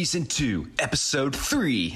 Season 2, Episode 3.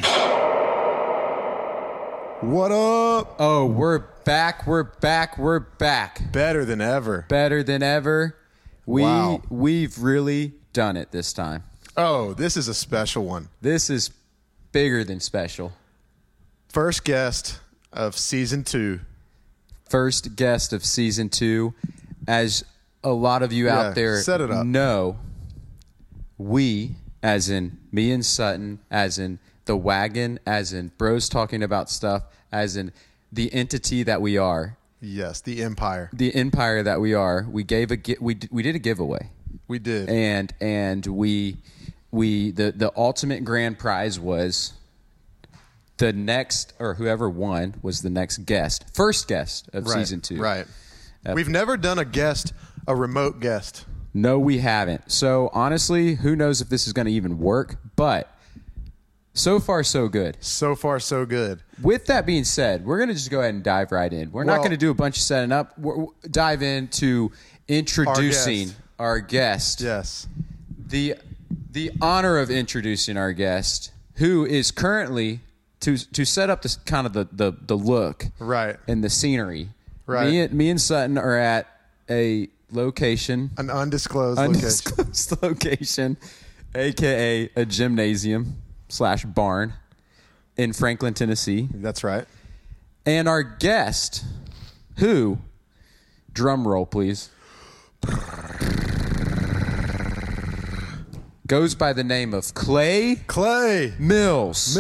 What up? Oh, we're back. Better than ever. Better than ever. Wow. We've really done it this time. Oh, this is a special one. This is bigger than special. First guest of Season 2. First guest of Season 2. As a lot of you out there set it up. know, we, as in me and Sutton, as in the wagon, as in bros talking about stuff, as in the entity that we are. Yes, the empire. The empire that we are. We gave we did a giveaway. We did. And we the ultimate grand prize was the next, or whoever won was the next guest, first guest of Season 2. Right. We've never done a remote guest. No, we haven't. So honestly, who knows if this is going to even work, but so far so good. So far so good. With that being said, we're going to just go ahead and dive right in. We're not going to do a bunch of setting up. Dive into introducing our guest. Yes. The honor of introducing our guest, who is currently to set up this kind of the look, right, and the scenery. Right. Me and Sutton are at a location, an undisclosed location, aka a gymnasium / barn in Franklin, Tennessee. That's right. And our guest, who, drum roll please, goes by the name of Clay Mills.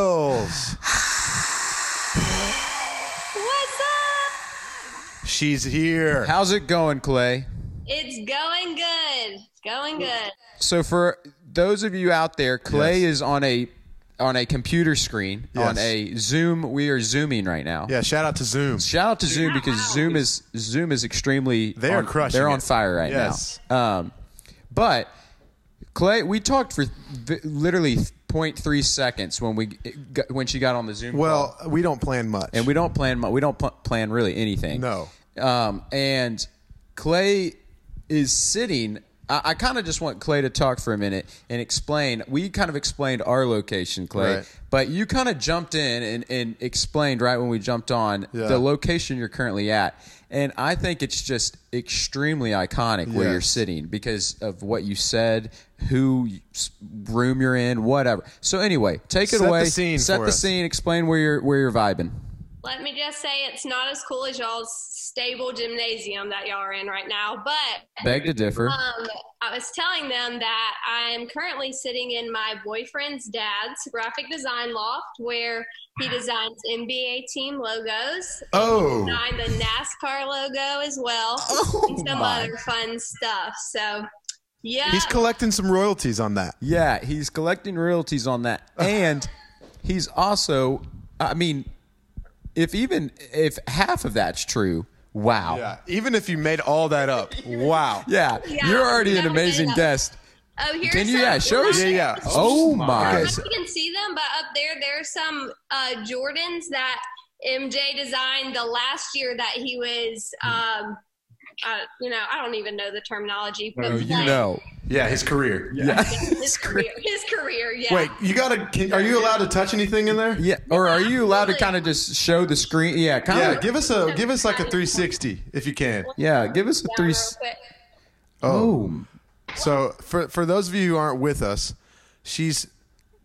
What's up? She's here. How's it going, Clay? It's going good. It's going good. So for those of you out there, Clay is on a computer screen, on a Zoom. We are Zooming right now. Yeah, shout out to Zoom. Shout out to Zoom, because Zoom is extremely crushing. They're on fire right now. But Clay, we talked for literally 0.3 seconds when she got on the Zoom call. Well, we don't plan much, and we don't plan really anything. No. And Clay is sitting. I kind of just want Clay to talk for a minute and explain. We kind of explained our location, Clay, right, but you kind of jumped in and explained right when we jumped on the location you're currently at. And I think it's just extremely iconic where you're sitting because of what you said, who room you're in, whatever. So anyway, take it away. Set the scene. Explain where you're vibing. Let me just say it's not as cool as y'all's stable gymnasium that y'all are in right now, but beg to differ. I was telling them that I'm currently sitting in my boyfriend's dad's graphic design loft where he designs NBA team logos. Oh. He designed the NASCAR logo as well, and some other fun stuff. So, yeah. He's collecting some royalties on that. Yeah, he's collecting royalties on that. And he's also, I mean, if half of that's true, wow. Yeah, even if you made all that up, wow. Yeah, you're already an amazing guest. Oh, here's Can you, show us? Yeah. Oh, my. I don't know if you can see them, but up there's some Jordans that MJ designed the last year that he was, I don't even know the terminology. But Yeah, his career. Yeah. His career, yeah. Wait, are you allowed to touch anything in there? Yeah, or are you allowed to kind of just show the screen? Yeah, kind of. Yeah, give us like a 360 if you can. Yeah, give us a 360. Oh. So for those of you who aren't with us, she's she's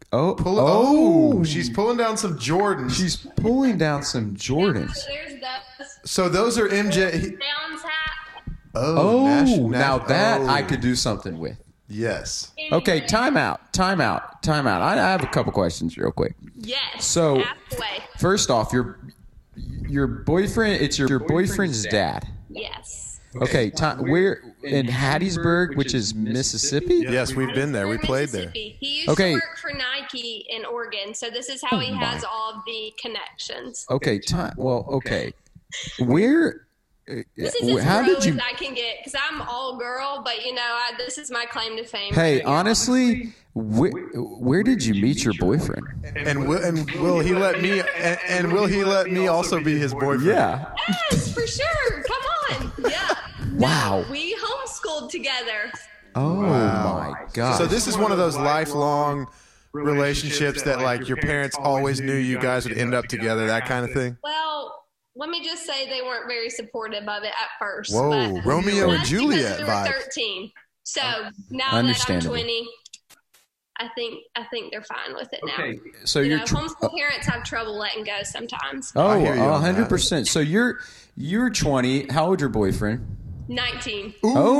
pulling down some Jordans. She's pulling down some Jordans. There's those. So those are MJ. Downs hat. Now that I could do something with. Yes. Okay, time out. I have a couple questions real quick. Yes. So, halfway. First off, your boyfriend, it's your boyfriend's dad. Yes. Okay, we're in Hattiesburg, which is Mississippi? Yes, we've been there. We played there. He used to work for Nike in Oregon, so this is how he has all of the connections. Okay, okay. Where... This is as how did you? As I can get, because I'm all girl, but this is my claim to fame. Hey, honestly, where did you meet your boyfriend? And will he let me? And will he let me also be his boyfriend? Yeah. Yes, for sure. Come on. Yeah. Wow. No, we homeschooled together. Oh my God. So this is one of those lifelong relationships that like your parents always knew you guys would end up together, that kind of thing? Well, let me just say they weren't very supportive of it at first. Whoa, but Romeo and that's Juliet because we were vibe. 13. So now that I'm Understandable. 20, I think they're fine with it now. Okay, so You you're know, homeschool parents have trouble letting go sometimes. oh, I hear you on that. 100%. So you're 20. How old's your boyfriend? 19.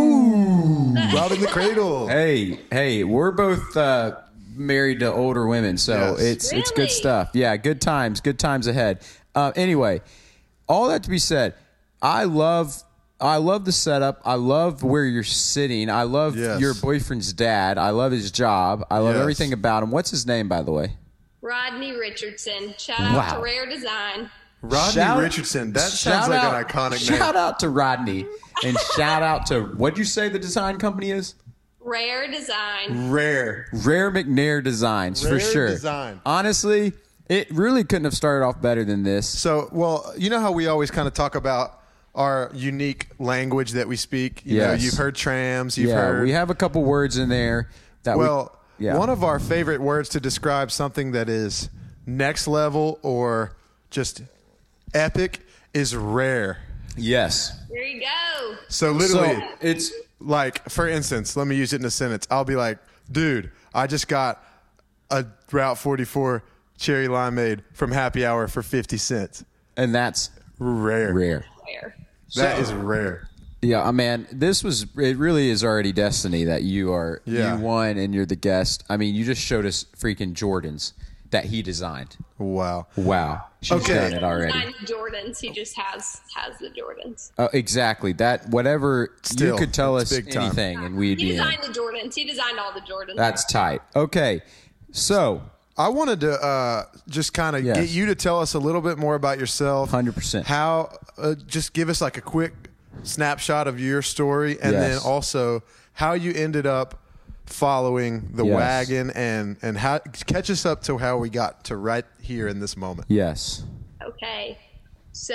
Ooh, Robin the Cradle. Hey, we're both married to older women, so Yes. it's good Really? stuff. Yeah, good times ahead. Anyway, all that to be said, I love the setup. I love where you're sitting. I love Yes. your boyfriend's dad. I love his job. I love Yes. everything about him. What's his name, by the way? Rodney Richardson. Shout out Wow. to Rare Design. Rodney Shout- Richardson. That shout sounds like out- an iconic name. Shout out to Rodney, and shout out to, what'd you say the design company is? Rare Design. Rare. Rare McNair Designs, for Rare sure. Design. Honestly, it really couldn't have started off better than this. So, well, you know how we always kind of talk about our unique language that we speak? You know, Yes. you've heard trams, you've heard. We have a couple words in there that Well, yeah. one of our favorite words to describe something that is next level or just epic is rare. yes. There you go. So literally, So it's like, for instance, let me use it in a sentence. I'll be like, dude, I just got a Route 44 cherry limeade from Happy Hour for 50 cents. and that's Rare. rare. Rare. That is rare. Yeah, man, it really is already destiny that you Yeah. won and you're the guest. I mean, you just showed us freaking Jordans that he designed. Wow. Wow. She's Okay. done it already. Design Jordans. He just has the Jordans. Exactly. That whatever Still, you could tell it's us big time. anything and we'd He be in. designed the Jordans. He designed all the Jordans. That's tight. Okay. So, I wanted to just kind of Yes. get you to tell us a little bit more about yourself. 100%. How, just give us like a quick snapshot of your story, and then Yes. also how you ended up following the Yes. wagon, and how catch us up to how we got to right here in this moment. yes. Okay. So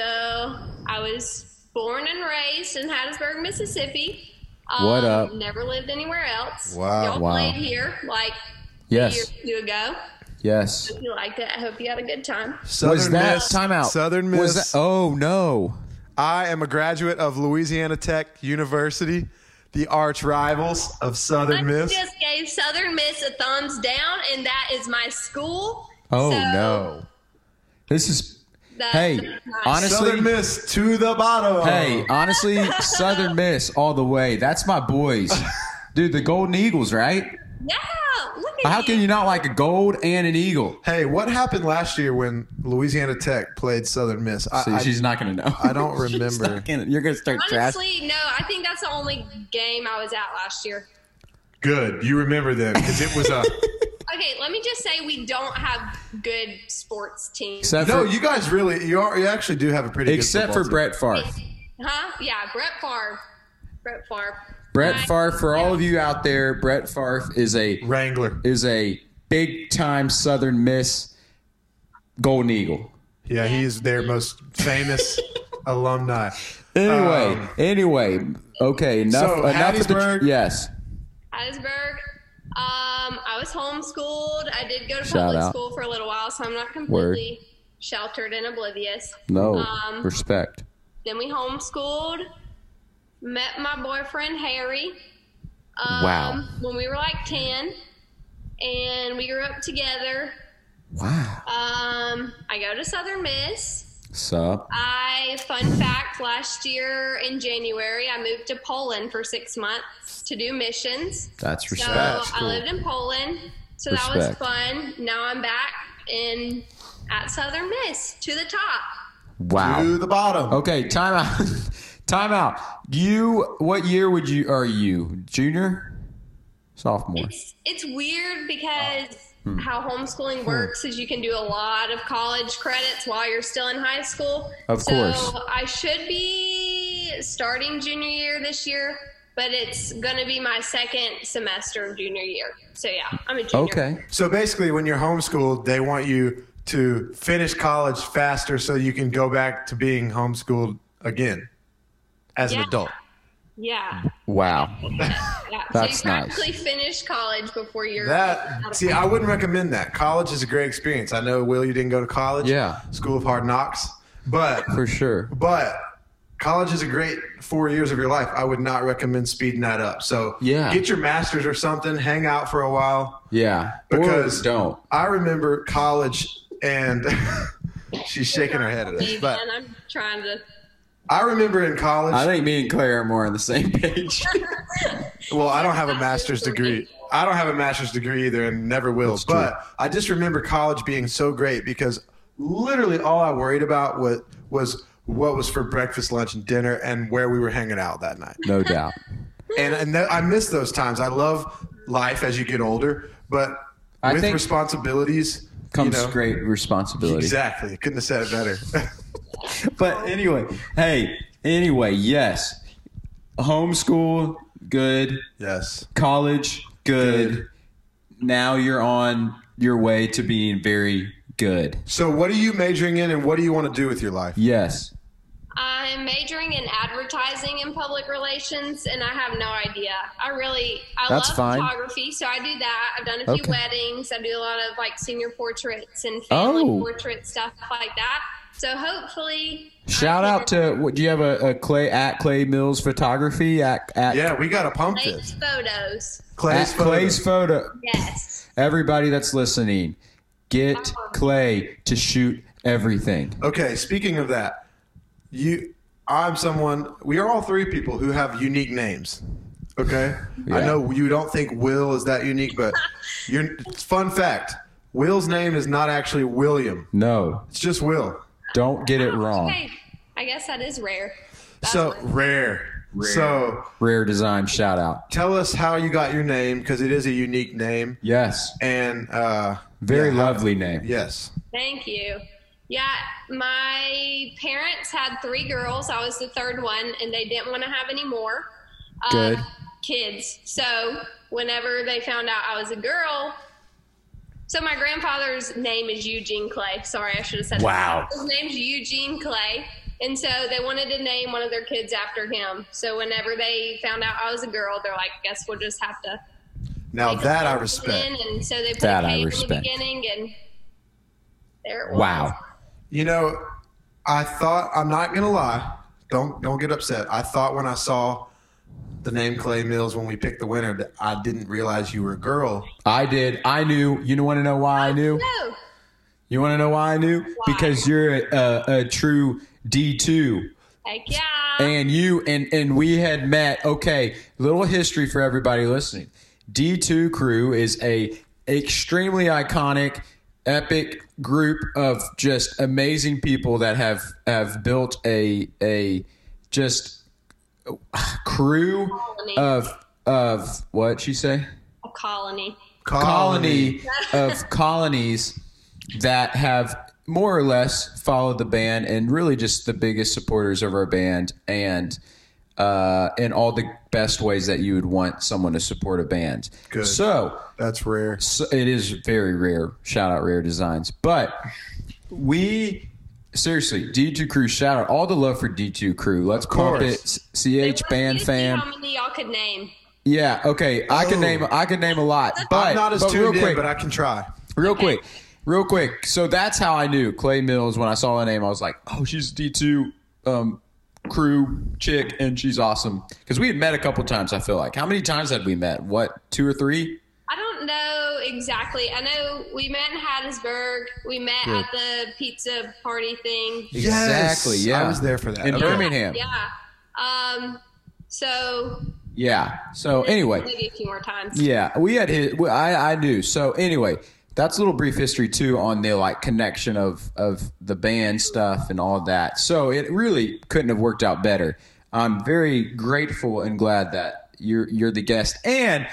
I was born and raised in Hattiesburg, Mississippi. What up? Never lived anywhere else. Wow. Y'all Wow. played here like Yes. a year or two ago. Yes. If you liked it, I hope you had a good time. Was that Miss. time out? Southern Was Miss. that, oh no. I am a graduate of Louisiana Tech University, the arch rivals of Southern I Miss. just gave Southern Miss a thumbs down, and that is my school. Oh So no. This is that's hey, nice. honestly, Southern Miss to the bottom. hey, honestly, Southern Miss all the way. That's my boys. Dude, the Golden Eagles, right? Yeah, look at How can you not like a gold and an eagle? Hey, what happened last year when Louisiana Tech played Southern Miss? See, she's not going to know. I don't She's remember. not gonna- you're going to start trash. Honestly, no, I think that's the only game I was at last year. Good. You remember then because it was a. Okay, let me just say we don't have good sports teams. Except No, for, you guys really you actually do have a pretty except good for football Brett Favre. Huh? Yeah, Brett Favre. Brett Favre. Brett Right. Favre, for all of you out there, Brett Favre is team. Wrangler. a big time Southern Miss Golden Eagle. Yeah, he is their most famous alumni. Anyway, okay, enough. So, enough of the, Hattiesburg? yes, Hattiesburg. I was homeschooled. I did go to Shout public out. school for a little while, so I'm not completely sheltered and oblivious. no respect. Then we homeschooled. Met my boyfriend Harry. Wow. When we were like 10, and we grew up together. Wow. I go to Southern Miss. Sup? Fun fact, last year in January, I moved to Poland for 6 months to do missions. That's So respect. I lived in Poland, so that was Respect. fun. Now I'm back at Southern Miss to the top. Wow. To the bottom. Okay, time out. Time out. What year are you? Junior? Sophomore? It's weird because Hmm. how homeschooling works is you can do a lot of college credits while you're still in high school. Of course. So I should be starting junior year this year, but it's going to be my second semester of junior year. So yeah, I'm a junior. Okay. So basically, when you're homeschooled, they want you to finish college faster so you can go back to being homeschooled again as an Yeah. adult. Yeah. Wow. Yeah. That's so you nice. practically finish college before you're I wouldn't recommend that. College is a great experience. I know, Will, you didn't go to college. Yeah. School of Hard Knocks. But For sure. college is a great 4 years of your life. I would not recommend speeding that up. So get your master's or something, hang out for a while. Yeah. Because or don't. I remember college, and she's shaking her head at us. But and I'm trying to. I remember in college. I think me and Claire are more on the same page. Well, I don't have a master's degree. I don't have a master's degree either, and never will. But I just remember college being so great because literally all I worried about was what was for breakfast, lunch, and dinner, and where we were hanging out that night. No doubt. I miss those times. I love life as you get older, but I with think responsibilities comes great responsibility. Exactly. Couldn't have said it better. But anyway, yes. Homeschool, good. Yes. College, good. Now you're on your way to being very good. So what are you majoring in, and what do you want to do with your life? Yes. I'm majoring in advertising and public relations, and I have no idea. I That's love fine. photography, so I do that. I've done a few Okay. weddings. I do a lot of like senior portraits and family portraits, stuff like that. So hopefully, Shout out to, do you have a Clay at Clay Mills Photography at Yeah, we got to pump Clay's this. photos. Clay's photo. Yes. Everybody that's listening, get Clay to shoot everything. Okay, speaking of that, we are all three people who have unique names. Okay? I know you don't think Will is that unique, but fun fact, Will's name is not actually William. No, It's just Will. don't get it wrong. Okay. I guess that is rare. So rare. So Rare Design shout out. tell us how you got your name, because it is a unique name. Yes. And Very lovely name. Yes. Thank you. Yeah, my parents had 3 girls. I was the third one, and they didn't want to have any more Good. kids. So whenever they found out I was a girl, so my grandfather's name is Eugene Clay. Sorry, I should have said Wow. that. His name's Eugene Clay. And so they wanted to name one of their kids after him. So whenever they found out I was a girl, they're like, guess we'll just have to. Now make that a I K respect. in. And so they put That a I K in the respect. beginning, and there it was. Wow. You know, I thought, I'm not gonna lie, don't get upset. I thought when I saw the name Clay Mills when we picked the winner that I didn't realize you were a girl. I did. I knew. You want to know why I knew? No. You want to know why I knew? Because you're a true D2. Heck yeah. And you and we had met. Okay, little history for everybody listening. D2 Crew is a extremely iconic, epic group of just amazing people that have built a just crew of what she say? A colony. Colony of colonies that have more or less followed the band and really just the biggest supporters of our band and in all the best ways that you would want someone to support a band. Good. So That's rare. it is very rare. Shout out Rare Designs. But seriously, D2 Crew, shout out all the love for D2 Crew. Let's pump it. CH Band Fam. How many y'all could name? Yeah, okay. I can name a lot. But I'm not as real tuned in, quick, but I can try. Real quick. So that's how I knew Clay Mills. When I saw the name, I was like, oh, she's D2 Crew chick, and she's awesome. Because we had met a couple times, I feel like. How many times had we met? What, 2 or 3? I don't know exactly. I know we met in Hattiesburg. We met at the pizza party thing. Exactly, yeah. I was there for that. In Okay. Birmingham. Yeah. So Yeah. So anyway. maybe a few more times. Yeah, we had I knew. So anyway, that's a little brief history too on the like connection of the band stuff and all that. So it really couldn't have worked out better. I'm very grateful and glad that you're the guest and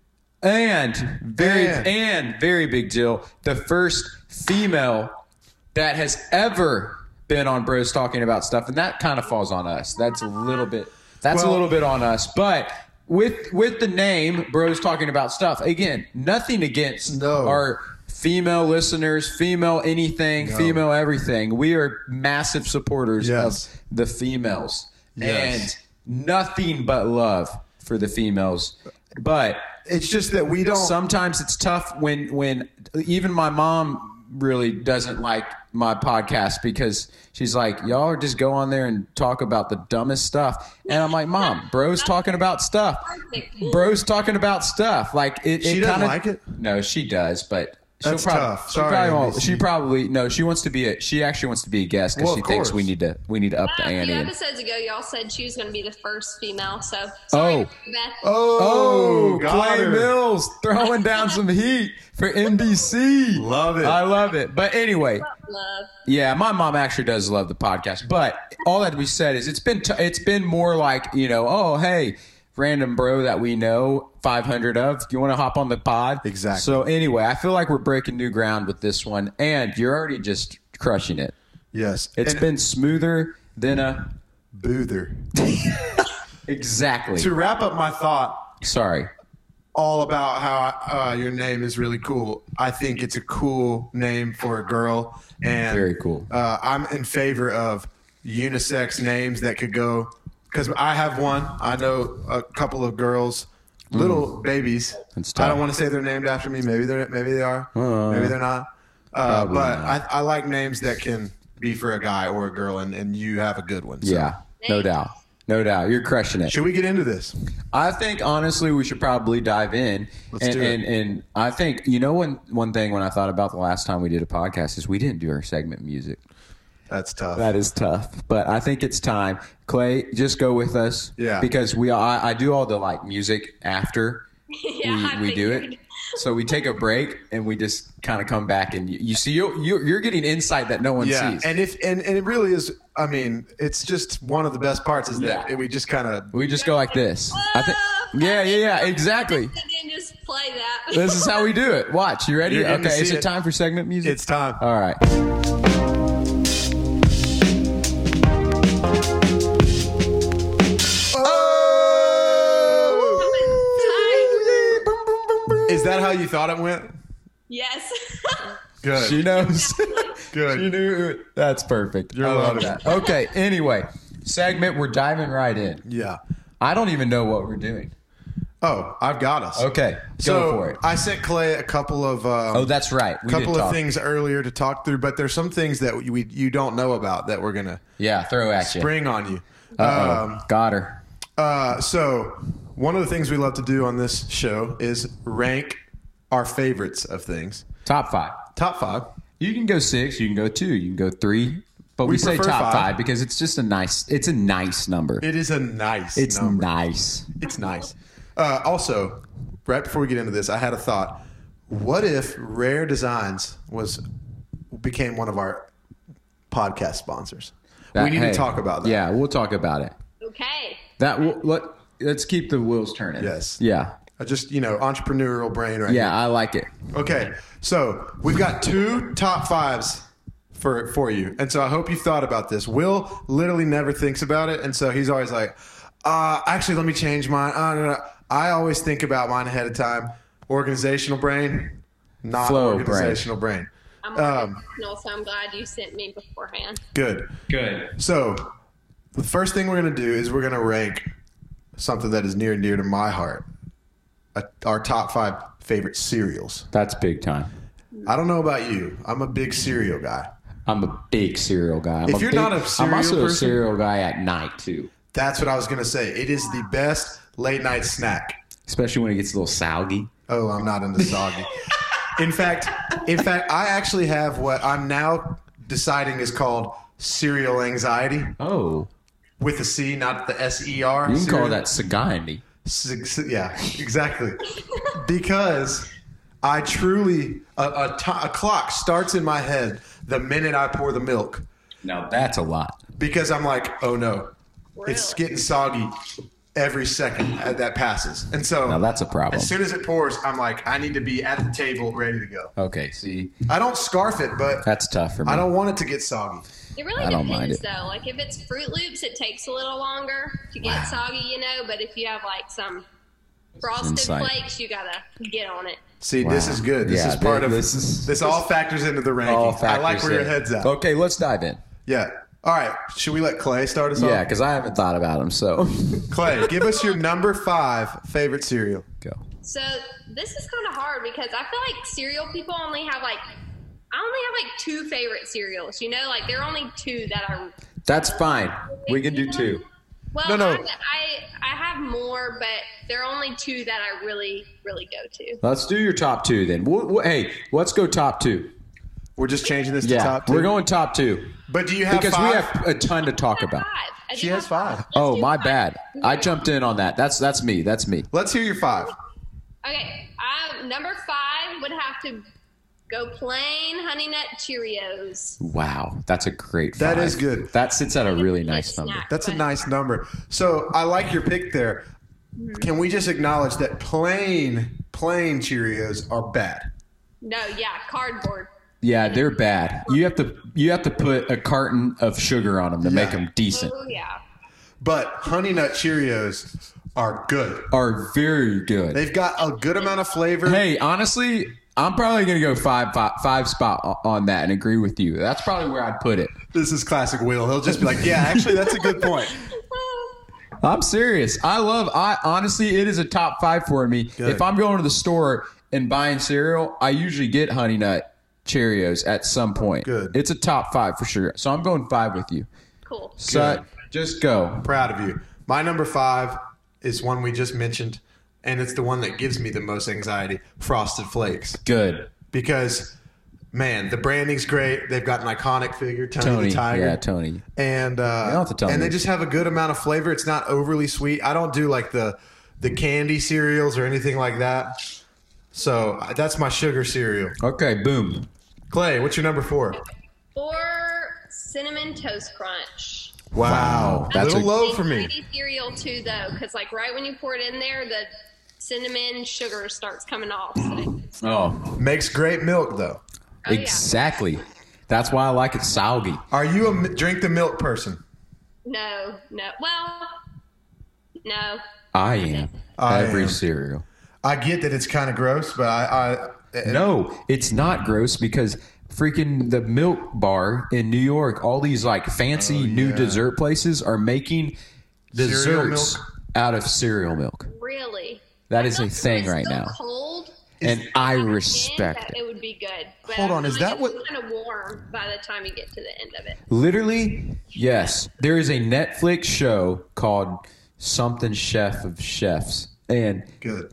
very big deal, the first female that has ever been on Bros Talking About Stuff, and that kind of falls on us. That's a little bit on us, but with the name Bros Talking About Stuff, again, nothing against our female listeners, female anything, female everything. We are massive supporters of the females. Yes. nothing but love for the females. But it's just that we don't. Sometimes it's tough when even my mom really doesn't like my podcast because she's like, y'all are just go on there and talk about the dumbest stuff. And I'm like, Mom, bro's talking about stuff. Bro's talking about stuff. Like she doesn't like it? No, she does, but that's tough. Sorry. She wants to be she actually wants to be a guest because she thinks we need to up the ante. A few episodes ago, y'all said she was going to be the first female. So sorry, Beth. Clay Mills throwing down some heat for NBC. Love it. I love it. But anyway, love. Yeah, my mom actually does love the podcast. But all that to be said is it's been more like, oh hey, random bro that we know 500 of. You want to hop on the pod? Exactly. So anyway, I feel like we're breaking new ground with this one, and you're already just crushing it. Yes. It's been smoother than a boother. Exactly. To wrap up my thought. Sorry. All about how your name is really cool. I think it's a cool name for a girl. And very cool. I'm in favor of unisex names that could go. Because I have one. I know a couple of girls, little babies. I don't want to say they're named after me. Maybe they are. Maybe they're not. But not. I like names that can be for a guy or a girl, and you have a good one. So. Yeah, no doubt. No doubt. You're crushing it. Should we get into this? I think, honestly, we should probably dive in. Let's do it. And I think, one thing when I thought about the last time we did a podcast is we didn't do our segment music. That's tough. That is tough. But I think it's time. Clay, just go with us. Yeah. Because I do all the music after we do it. So we take a break and we just kind of come back and you see you're getting insight that no one sees. And it really is. I mean, it's just one of the best parts is that we just kind of go like this. I think. Yeah, exactly. And then just play that. This is how we do it. Watch. You ready? Okay. Is it time for segment music? It's time. All right. Is that how you thought it went? Yes. Good. She knows. Good. She knew it. That's perfect. I love that. Okay. Anyway, segment. We're diving right in. Yeah. I don't even know what we're doing. Oh, I've got us. Okay. Go for it. I sent Clay a couple of. That's right. A couple of things earlier to talk through, but there's some things that you don't know about that we're gonna. Throw at you. Spring on you. Got her. So one of the things we love to do on this show is rank our favorites of things. Top 5. Top 5. You can go 6. You can go 2. You can go 3. But we say top 5 because it's just a nice number. It is a nice It's number. nice. It's nice. Also, right before we get into this, I had a thought. What if Rare Designs became one of our podcast sponsors? We need to talk about that. Yeah, we'll talk about it. Okay. Let's keep the wheels turning. Yes. Yeah. I just, entrepreneurial brain right Yeah, here. I like it. Okay, so we've got 2 top 5s for you. And so I hope you thought about this. Will literally never thinks about it, and so he's always like, actually, let me change mine. No. I always think about mine ahead of time. Organizational brain, not Flow organizational brain. I'm organizational, so I'm glad you sent me beforehand. Good. So the first thing we're going to do is we're going to rank something that is near and dear to my heart. Our top 5 favorite cereals. That's big time. I don't know about you. I'm a big cereal guy. I'm a big cereal guy. If you're not a cereal I'm also person, a cereal guy at night too. That's what I was going to say. It is the best late night snack. Especially when it gets a little soggy. Oh, I'm not into soggy. In fact, I actually have what I'm now deciding is called cereal anxiety. Oh. With a C, not the S-E-R. You can call that sagani. Yeah, exactly. Because I truly, a clock starts in my head the minute I pour the milk. Now that's a lot. Because I'm like, oh no, it's getting soggy every second that passes. And so now that's a problem. As soon as it pours, I'm like, I need to be at the table ready to go. Okay, see. I don't scarf it, but that's tough for me. I don't want it to get soggy. It really depends, though. Like, if it's Fruit Loops, it takes a little longer to get soggy, But if you have, some Frosted Flakes, you got to get on it. See, this is good. This is part of this all factors into the ranking. I like where your head's at. Okay, let's dive in. Yeah. All right. Should we let Clay start us off? Yeah, because I haven't thought about them. So, Clay, give us your number 5 favorite cereal. go. So this is kind of hard because I feel like cereal people I only have like 2 favorite cereals. You know, like there are only 2 that are. That's fine. We can do 2. Well, No. I have more, but there are only 2 that I really, really go to. Let's do your top 2 then. Hey, let's go top 2. We're just changing this to Yeah, top 2. we're going top 2 But do you have because 5? we have a ton to talk I have about. 5. I She do has have 5. Let's Oh, do my 5. bad. I jumped in on that. That's me. That's me. Let's hear your 5. Okay, number 5 would have to go plain Honey Nut Cheerios. Wow, that's a great. That 5. is good. That sits at a really nice Snack, number. That's a but- nice number. So I like your pick there. Can we just acknowledge that plain Cheerios are bad? No, yeah, cardboard. Yeah, they're bad. You have to put a carton of sugar on them to make them decent. Oh yeah. But Honey Nut Cheerios are good. Are very good. They've got a good amount of flavor. Hey, honestly, I'm probably gonna go five spot on that and agree with you. That's probably where I'd put it. This is classic Will. He'll just be like, yeah, actually, that's a good point. I'm serious. Honestly, it is a top 5 for me. Good. If I'm going to the store and buying cereal, I usually get Honey Nut Cheerios at some point. Good. It's a top 5 for sure. So I'm going 5 with you. Cool. So just go. Proud of you. My number 5 is one we just mentioned, and it's the one that gives me the most anxiety, Frosted Flakes. Good. Because, man, the branding's great. They've got an iconic figure, Tony the Tiger. Yeah, Tony. And don't have to tell and me. they just have a good amount of flavor. It's not overly sweet. I don't do like the candy cereals or anything like that. So that's my sugar cereal. Okay, boom. Clay, what's your number 4? Or Cinnamon Toast Crunch. Wow, That's a little a- low for me. Pretty cereal too, though, because like right when you pour it in there, the cinnamon sugar starts coming off. So. Oh, Makes great milk though. Oh, yeah. exactly. That's why I like it soggy. Are you a drink the milk person? No. Well, no. I am. I Every am. cereal. I get that it's kind of gross, but I No, it's not gross because freaking the Milk Bar in New York, all these like fancy new dessert places are making Cereal desserts milk? out of cereal milk. Really. That I is a thought thing it was right so now. Cold. And I that respect it. it would be good. But Hold on, is that what- It's kind of warm by the time you get to the end of it. Literally, yes. There is a Netflix show called Something Chef of Chefs. And good.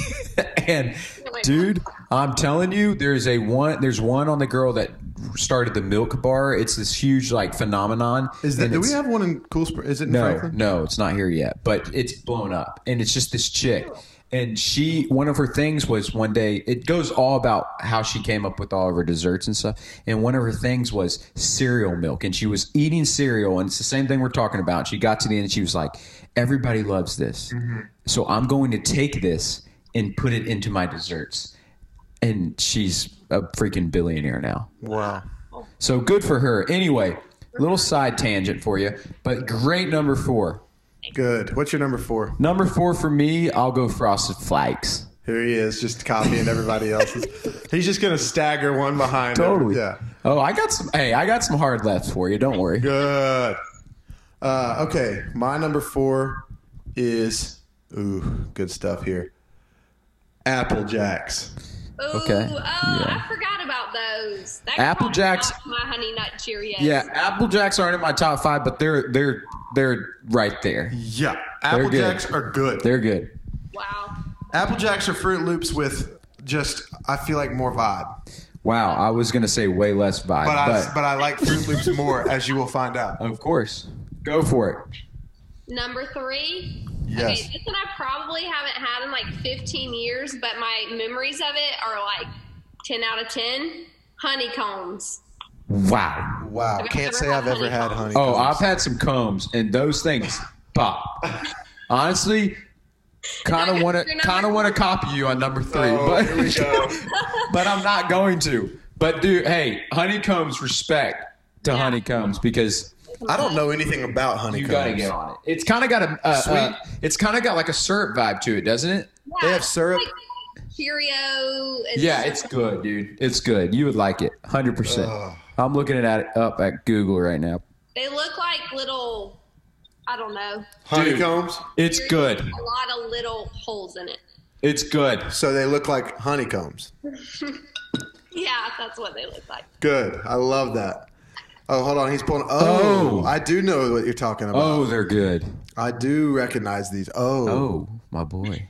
and dude, I'm telling you, there's one on the girl that started the Milk Bar. It's this huge like phenomenon. Is that? And Do we it's- have one in Cool Spring? Is it in No, Franklin? no, it's not here yet, but it's blown up. And it's just this chick. And one of her things was one day, it goes all about how she came up with all of her desserts and stuff. And one of her things was cereal milk. And she was eating cereal. And it's the same thing we're talking about. She got to the end and she was like, everybody loves this. Mm-hmm. So I'm going to take this and put it into my desserts. And she's a freaking billionaire now. Wow. So good for her. Anyway, little side tangent for you, but great number 4. Good. What's your number 4? Number 4 for me, I'll go Frosted Flakes. Here he is, just copying everybody else's. He's just gonna stagger one behind him. Totally. Yeah. Oh, I got some hard lefts for you. Don't worry. Good. Okay, my number 4 is good stuff here. Apple Jacks. Ooh, Okay. Oh, Yeah. I forgot about those. That Apple probably Jacks- topped my Honey Nut Cheerios. Yeah, Apple Jacks aren't in my top 5, but they're right there. Yeah, Apple good. Jacks are good. They're good. Wow. Apple Jacks are Fruit Loops with just, I feel like, more vibe. Wow, I was gonna say way less vibe, But I like Fruit Loops more, as you will find out. of course, go for it. Number 3. Yes. Okay, this one I probably haven't had in like 15 years, but my memories of it are like 10 out of 10. Honeycombs. Wow. Wow, Have you can't ever say had I've ever had honeycombs? honeycombs. Oh, I've had some combs, and those things pop. Honestly, kind of want to copy you on number 3, Oh, here we go. but I'm not going to. But dude, hey, honeycombs, respect to Yeah. honeycombs because I don't know anything about honeycombs. you got to get on it. It's kind of got a Sweet. it's kind of got like a syrup vibe to it, doesn't it? Yeah, They have syrup? Like Cheerio. And Yeah, it's good, dude. It's good. You would like it, 100%. I'm looking at it up at Google right now. They look like little, I don't know, Honeycombs? It's good. a lot of little holes in it. It's good. So they look like honeycombs. Yeah, that's what they look like. Good. I love that. Oh, hold on. He's pulling. Oh, I do know what you're talking about. Oh, they're good. I do recognize these. Oh, my boy.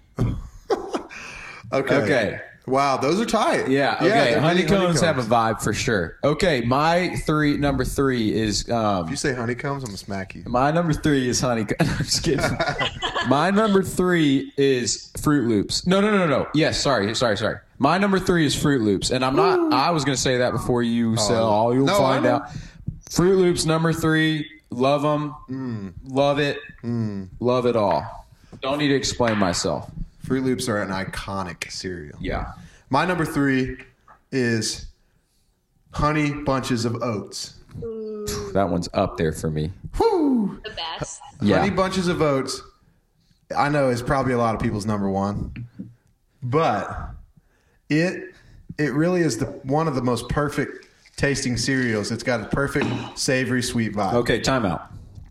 Okay. Wow, those are tight. Yeah. Okay. they're mini Honeycombs have a vibe for sure. Okay. My number three is. If you say honeycombs, I'm gonna smack you. My number three is honeycomb. I'm just kidding. My number three is Fruit Loops. No. Yes. Sorry. My number three is Fruit Loops, and I'm not. I was gonna say that before you sell all. You'll find out. Fruit Loops number three. Love them. Love it. Love it all. Don't need to explain myself. Fruit Loops are an iconic cereal. Yeah. My number three is Honey Bunches of Oats. That one's up there for me. Woo! The best. Yeah. Honey Bunches of Oats, I know is probably a lot of people's number one, but it really is one of the most perfect tasting cereals. It's got a perfect savory sweet vibe. Okay, time out.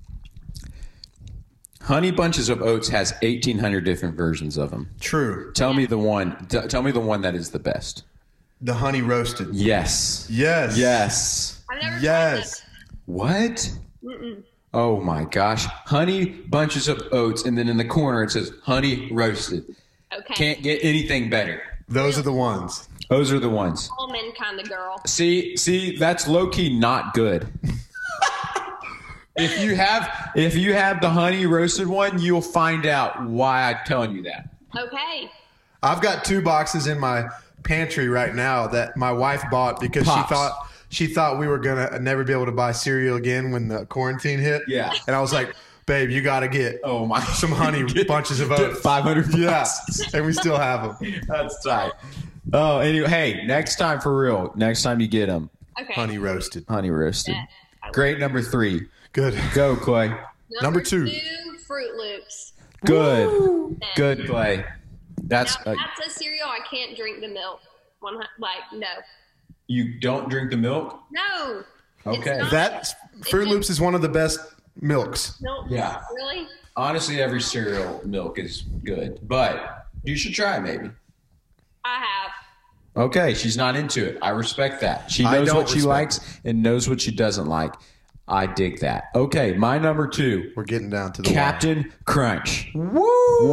Honey Bunches of Oats has 1,800 different versions of them. True. Tell me the one that is the best. The honey roasted. Yes. Yes. I've never tried Yes. What? Oh my gosh. Honey Bunches of Oats, and then in the corner it says honey roasted. them. Okay. Can't get anything better. Those are the ones. Those are the ones. Almond kind of girl. See, that's low key not good. If you have the honey roasted one, you'll find out why I'm telling you that. Okay. I've got 2 boxes in my pantry right now that my wife bought because Pops. she thought we were gonna never be able to buy cereal again when the quarantine hit. Yeah. And I was like, babe, you got to get some honey bunches of oats. 500 bucks. Yeah, and we still have them. That's tight. Oh, anyway, hey, next time for real. Next time you get them, Okay. Honey roasted. honey roasted. Yeah. Great number 3. Good. Go, Clay. Number 2. Fruit Loops. Good. Good, Clay. That's Now, that's a cereal I can't drink the milk. No. you don't drink the milk? No. Okay. Fruit Loops is one of the best milks. Milk? Yeah. Really? Honestly, every cereal milk is good, but you should try it maybe. I have. Okay, she's not into it. I respect that. She I knows don't what she respect likes and knows what she doesn't like. I dig that. Okay, my number 2. We're getting down to the Captain Crunch. Woo!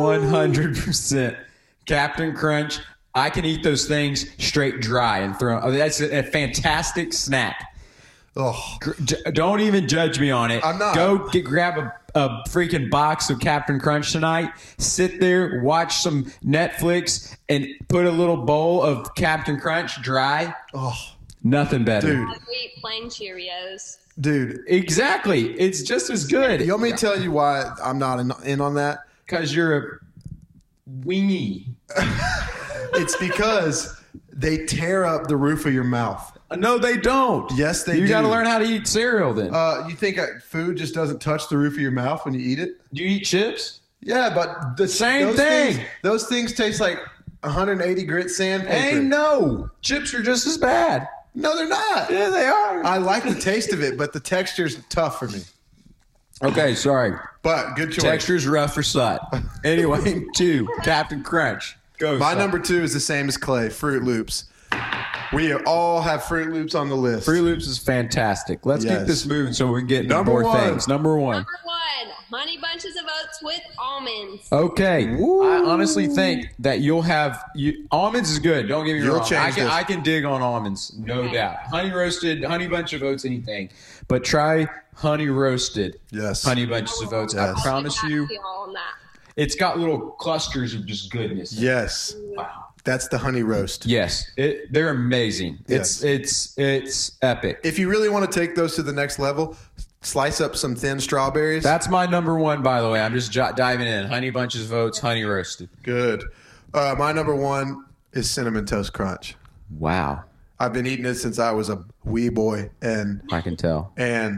100%. Captain Crunch. I can eat those things straight dry and throw. Oh, that's a fantastic snack. Oh, Don't even judge me on it. I'm not. Go grab a freaking box of Captain Crunch tonight. Sit there, watch some Netflix, and put a little bowl of Captain Crunch dry. oh, Nothing better. dude, I eat plain Cheerios. dude. Exactly. It's just as good. You want me to tell you why I'm not in on that? Because you're a weenie. It's because they tear up the roof of your mouth. No, they don't. Yes, they do. You got to learn how to eat cereal then. You think food just doesn't touch the roof of your mouth when you eat it? Do you eat chips? Yeah, but the Same thing. Those things taste like 180 grit sandpaper. Hey, no. Chips are just as bad. No, they're not. Yeah, they are. I like the taste of it, but the texture's tough for me. Okay, sorry. But good choice. Texture's rough for Sut. Anyway, 2, Captain Crunch. Go, My Sut. number 2 is the same as Clay, Fruit Loops. We all have Fruit Loops on the list. Fruit Loops is fantastic. Let's Yes. keep this moving so we can get into Number more 1. things. Number 1. Number 1, Honey Bunches of Oats with almonds. Okay. I honestly think that you'll have almonds is good. Don't get me You'll wrong. change this. I can dig on almonds, no doubt. Honey roasted, honey bunch of oats, anything. But try honey roasted. Yes. Honey bunches of oats. Yes. I promise you, On that. it's got little clusters of just goodness. Yes. Wow. That's the honey roast. Yes, they're amazing. Yes. It's epic. If you really want to take those to the next level, slice up some thin strawberries. That's my number 1, by the way. I'm just diving in. Honey bunches of oats, honey roasted. good. My number 1 is Cinnamon Toast Crunch. Wow, I've been eating it since I was a wee boy, and I can tell.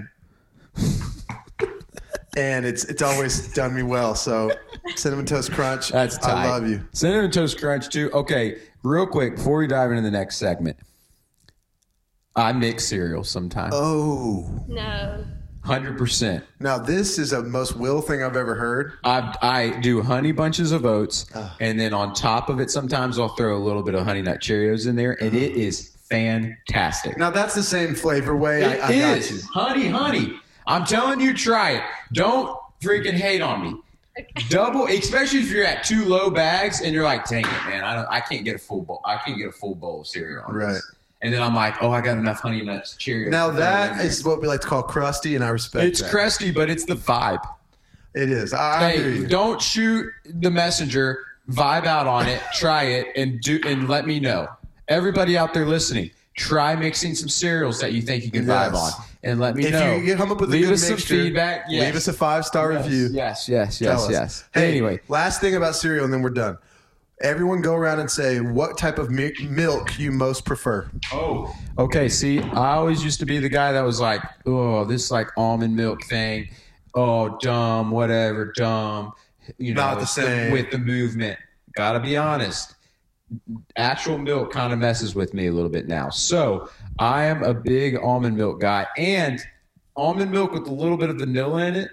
it's always done me well. So Cinnamon Toast Crunch, That's tight. I love you. Cinnamon Toast Crunch too. Okay, real quick before we dive into the next segment, I mix cereal sometimes. Oh, No. 100%. Now, this is the most Will thing I've ever heard. I do Honey Bunches of Oats, and then on top of it, sometimes I'll throw a little bit of Honey Nut Cheerios in there, and it is fantastic. Now, that's the same flavor way. It I got you. is. Honey. I'm telling you, try it. Don't freaking hate on me. Double, especially if you're at 2 low bags and you're like, dang it, man, I can't get a full bowl. I can't get a full bowl of cereal on this. And then I'm like, I got enough Honey Nuts Cheerios. Now that is what we like to call crusty, and I respect it's that. crusty, but it's the vibe. It is. I agree. Don't shoot the messenger. Vibe out on it. Try it and let me know. Everybody out there listening, try mixing some cereals that you think you can vibe on, and let me know. If you come up with leave a good us mixture, some feedback. Yes. Leave us a 5-star review. Yes. Hey, anyway, last thing about cereal, and then we're done. Everyone go around and say what type of milk you most prefer. Oh, okay. See, I always used to be the guy that was like, oh, this like almond milk thing. Oh, dumb, whatever, dumb. Not the same. With the movement. Gotta be honest. Actual milk kind of messes with me a little bit now. So I am a big almond milk guy, and almond milk with a little bit of vanilla in it.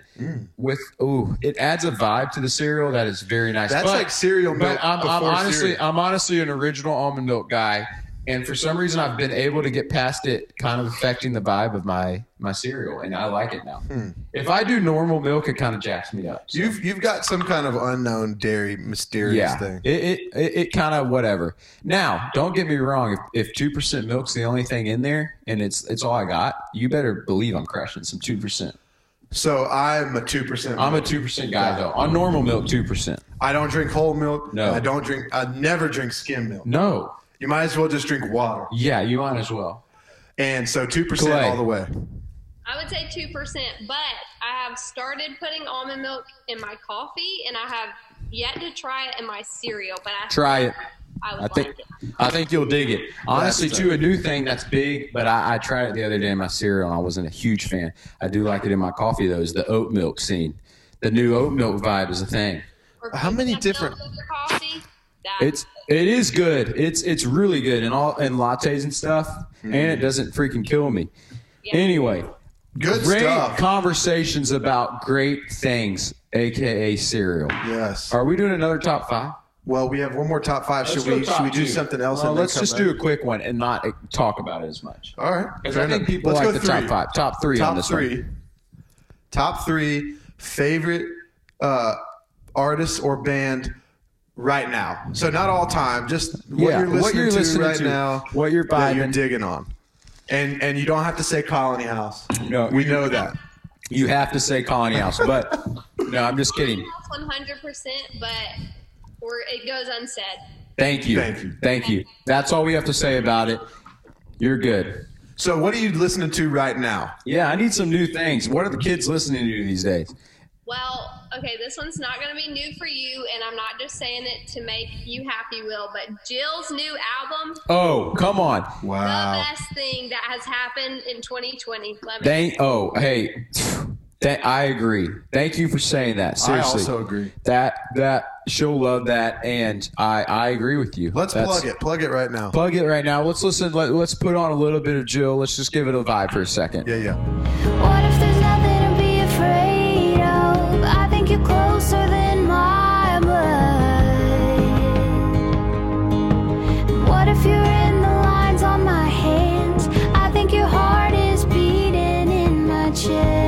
It adds a vibe to the cereal that is very nice. That's like cereal milk. But I'm honestly an original almond milk guy, and for some reason I've been able to get past it kind of affecting the vibe of my cereal, and I like it now. If I do normal milk, it kind of jacks me up. So. You've got some kind of unknown dairy mysterious thing. It kind of whatever. Now, don't get me wrong. If 2% milk's the only thing in there, and it's all I got, you better believe I'm crushing some 2%. So I'm a 2%. I'm a 2% guy though. On normal milk, 2%. I don't drink whole milk. No. I never drink skim milk. No. You might as well just drink water. Yeah, you might as well. And so 2% Clay. all the way. I would say 2%, but I have started putting almond milk in my coffee, and I have yet to try it in my cereal. But try it. I think you'll dig it. Honestly, too, a new thing that's big, but I tried it the other day in my cereal, and I wasn't a huge fan. I do like it in my coffee, though, is the oat milk scene. The new oat milk vibe is a thing. How many different... It is good. It's really good and lattes and stuff, and it doesn't freaking kill me. Yeah. Anyway, great stuff. Conversations about great things, aka cereal. Yes. Are we doing another top 5? Well, we have one more top 5. Should we do something else? Let's just do a quick one and not talk about it as much. All right. Because I think people like the top 5. Top 3 on this one. Top 3 favorite artists or band right now. So not all time, just what you're listening to right now, what you're vibing, that you're digging on. And you don't have to say Colony House. No, we know that. You have to say Colony House, but no, I'm just kidding. 100%, but it goes unsaid. Thank you. That's all we have to say about it. You're good. So what are you listening to right now? Yeah, I need some new things. What are the kids listening to these days? Well, okay, this one's not going to be new for you, and I'm not just saying it to make you happy, Will, but Jill's new album. Oh, come on. Wow. The best thing that has happened in 2020. I agree. Thank you for saying that. Seriously. I also agree. That she'll love that, and I agree with you. Let's plug it. Plug it right now. Plug it right now. Let's listen. Let's put on a little bit of Jill. Let's just give it a vibe for a second. Yeah. What if there's nothing to be afraid of? I think you're closer than my blood. What if you're in the lines on my hands? I think your heart is beating in my chest.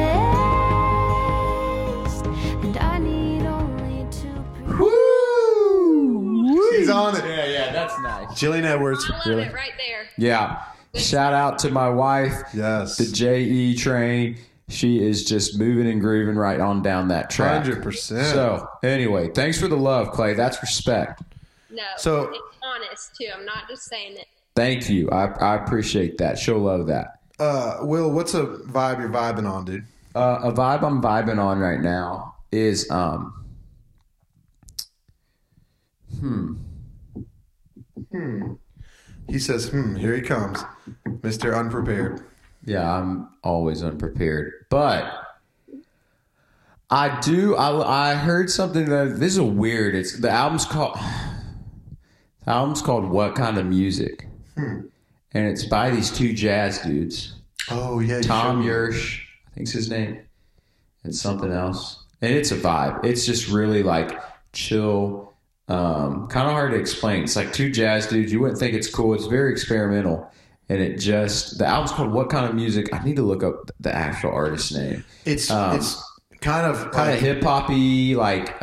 She's on it. Yeah, that's nice. Jillian Edwards. I love it right there. Yeah. Shout out to my wife. Yes. The JE train. She is just moving and grooving right on down that track. 100%. So, anyway, thanks for the love, Clay. That's respect. No, so, it's honest, too. I'm not just saying it. Thank you. I appreciate that. She'll love that. Will, what's a vibe you're vibing on, dude? A vibe I'm vibing on right now is He says, here he comes. Mr. Unprepared. Yeah, I'm always unprepared. But I heard something that this is weird. The album's called What Kind of Music? And it's by these two jazz dudes. Oh, yeah. Tom Yersh. I think's his name. And something else. And it's a vibe. It's just really like chill, kind of hard to explain. It's like two jazz dudes. You wouldn't think it's cool. It's very experimental. And the album's called What Kind of Music? I need to look up the actual artist's name. It's kind of hip hoppy, like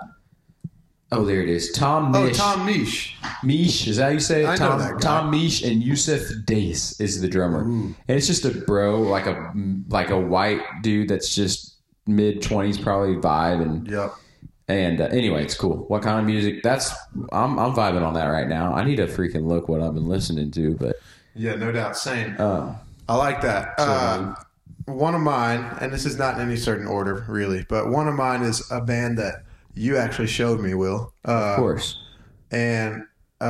there it is. Tom Misch. Oh, Tom Misch. Misch, is that how you say it? I know that guy. Tom Misch and Yusuf Dace is the drummer. Ooh. And it's just a bro, like a white dude that's just mid-20s probably vibe. And yep. And anyway, it's cool. What Kind of Music? I'm vibing on that right now. I need to freaking look what I've been listening to, but yeah, no doubt. Same. I like that. One of mine, and this is not in any certain order, really, but one of mine is a band that you actually showed me, Will. Of course. And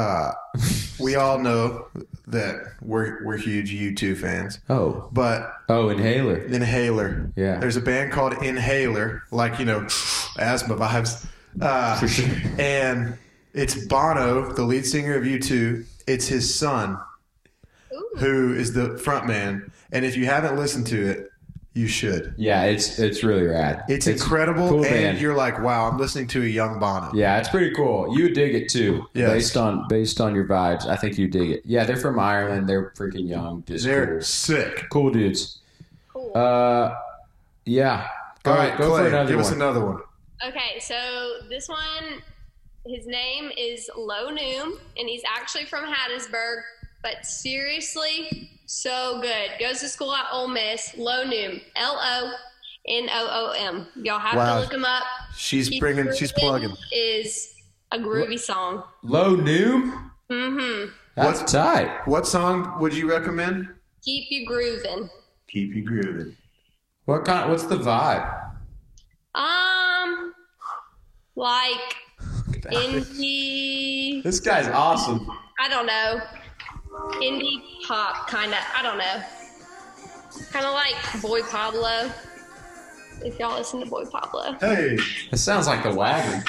we all know that we're huge U2 fans. Oh. But Inhaler. Yeah. There's a band called Inhaler, like, asthma vibes. For sure. And it's Bono, the lead singer of U2. It's his son. Ooh. Who is the front man. And if you haven't listened to it, you should. Yeah, it's really rad. It's incredible, cool, and man. You're like, wow, I'm listening to a young Bono. Yeah, it's pretty cool. You would dig it too, yes. based on your vibes. I think you dig it. Yeah, they're from Ireland. They're freaking young. They're cool. sick. Cool dudes. Cool. All Yeah. right, go Clay, for another give one. us another one. Okay, so this one, his name is Lo Noom, and he's actually from Hattiesburg, but seriously, so good. Goes to school at Ole Miss. Lo Noom, Lonoom. Y'all have to look him up. She's plugging. Is a groovy song. Lo Noom? Mm-hmm. That's tight. What song would you recommend? Keep You Groovin'. Keep You Groovin'. What's the vibe? Like indie. This guy's awesome. I don't know. Indie pop, kind of. I don't know. Kind of like Boy Pablo. If y'all listen to Boy Pablo. Hey. It sounds like the Wagon.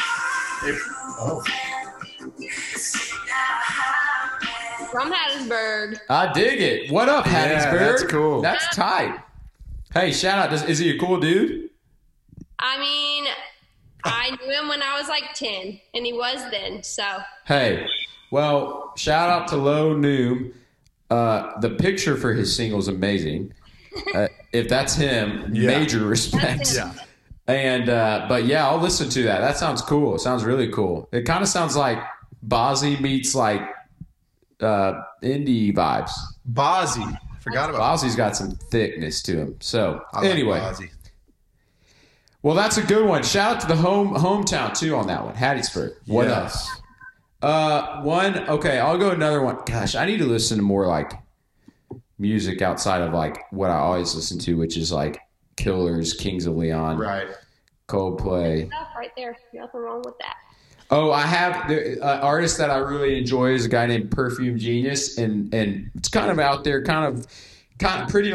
From Hattiesburg. I dig it. What up, Hattiesburg? Yeah, that's cool. That's tight. Hey, shout out. Is he a cool dude? I mean, I knew him when I was like 10, and he was then, so. Hey, well, shout out to Lo Noom. The picture for his single is amazing. If that's him, major respect. Yeah. And but yeah, I'll listen to that. That sounds cool. It sounds really cool. It kind of sounds like Bozzy meets like indie vibes. Bozzy. Forgot about Bozzy's got some thickness to him. So anyway. Bozzy. Well, that's a good one. Shout out to the hometown too on that one, Hattiesburg. What else? Okay, I'll go another one. Gosh, I need to listen to more like music outside of like what I always listen to, which is like Killers, Kings of Leon, Right. Coldplay. Right there. Nothing wrong with that. Oh, I have the artist that I really enjoy is a guy named Perfume Genius, and it's kind of out there, kind of pretty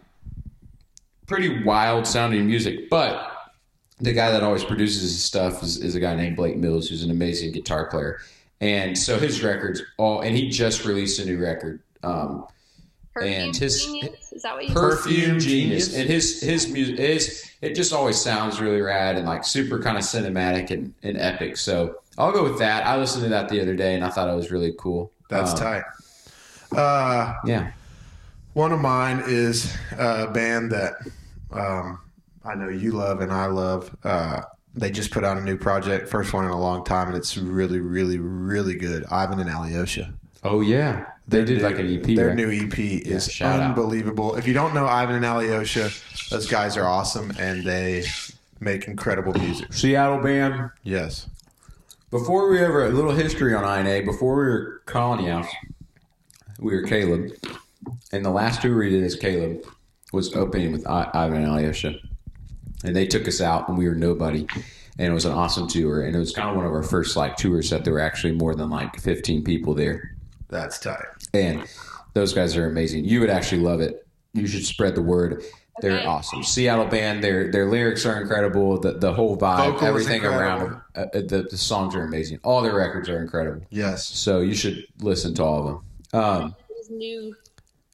wild sounding music, but the guy that always produces his stuff is a guy named Blake Mills, who's an amazing guitar player. And so his records and he just released a new record. Perfume Genius? Is that what you said? Perfume Genius. And his music it just always sounds really rad and like super kind of cinematic and epic. So I'll go with that. I listened to that the other day and I thought it was really cool. That's tight. Yeah. One of mine is a band that I know you love and I love. They just put out a new project, first one in a long time, and it's really, really, really good. Ivan and Alyosha. Oh, yeah. They did like an EP. Their right? new EP is shout out. unbelievable. If you don't know Ivan and Alyosha, those guys are awesome, and they make incredible music. Seattle band. Yes. Before we ever, a little history on INA, before we were Colony House, we were Caleb. And the last tour we did as Caleb was opening with Ivan and Alyosha. And they took us out, and we were nobody. And it was an awesome tour. And it was kind of one of our first like tours that there were actually more than like 15 people there. That's tight. And those guys are amazing. You would actually love it. You should spread the word. They're Okay. awesome. Seattle band. Their lyrics are incredible. The whole vibe, Vocal is everything incredible. around them. The songs are amazing. All their records are incredible. Yes. So you should listen to all of them. His new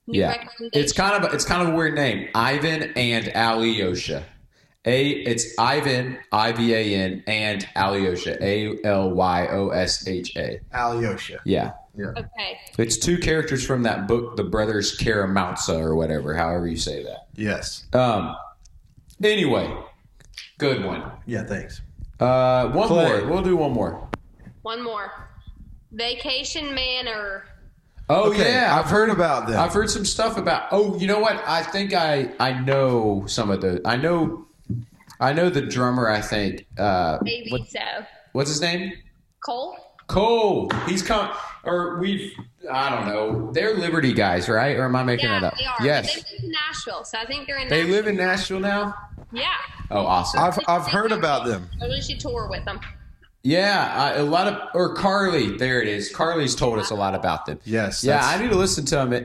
Yeah, it's kind of a weird name, Ivan and Alyosha. It's Ivan, Ivan, and Alyosha, Alyosha. Alyosha. Yeah. Okay. It's 2 characters from that book, The Brothers Karamazov, or whatever, however you say that. Yes. Anyway, good one. Yeah, thanks. One more. We'll do one more. One more. Vacation Manor. Oh, Okay, yeah. I've heard about them. I've heard some stuff about. Oh, you know what? I think I know some of the. I know the drummer. I think. Maybe so. What's his name? Cole? Cole. He's come. Or we've. I don't know. They're Liberty guys, right? Or am I making that up? They are. Yes. But they live in Nashville, so I think they're in They Nashville. live in Nashville now. Yeah. Oh, awesome. I've heard about them. Maybe should tour with them. Yeah, a lot of, or Carly, there it is. Carly's told us a lot about them. Yes. Yeah, I need to listen to them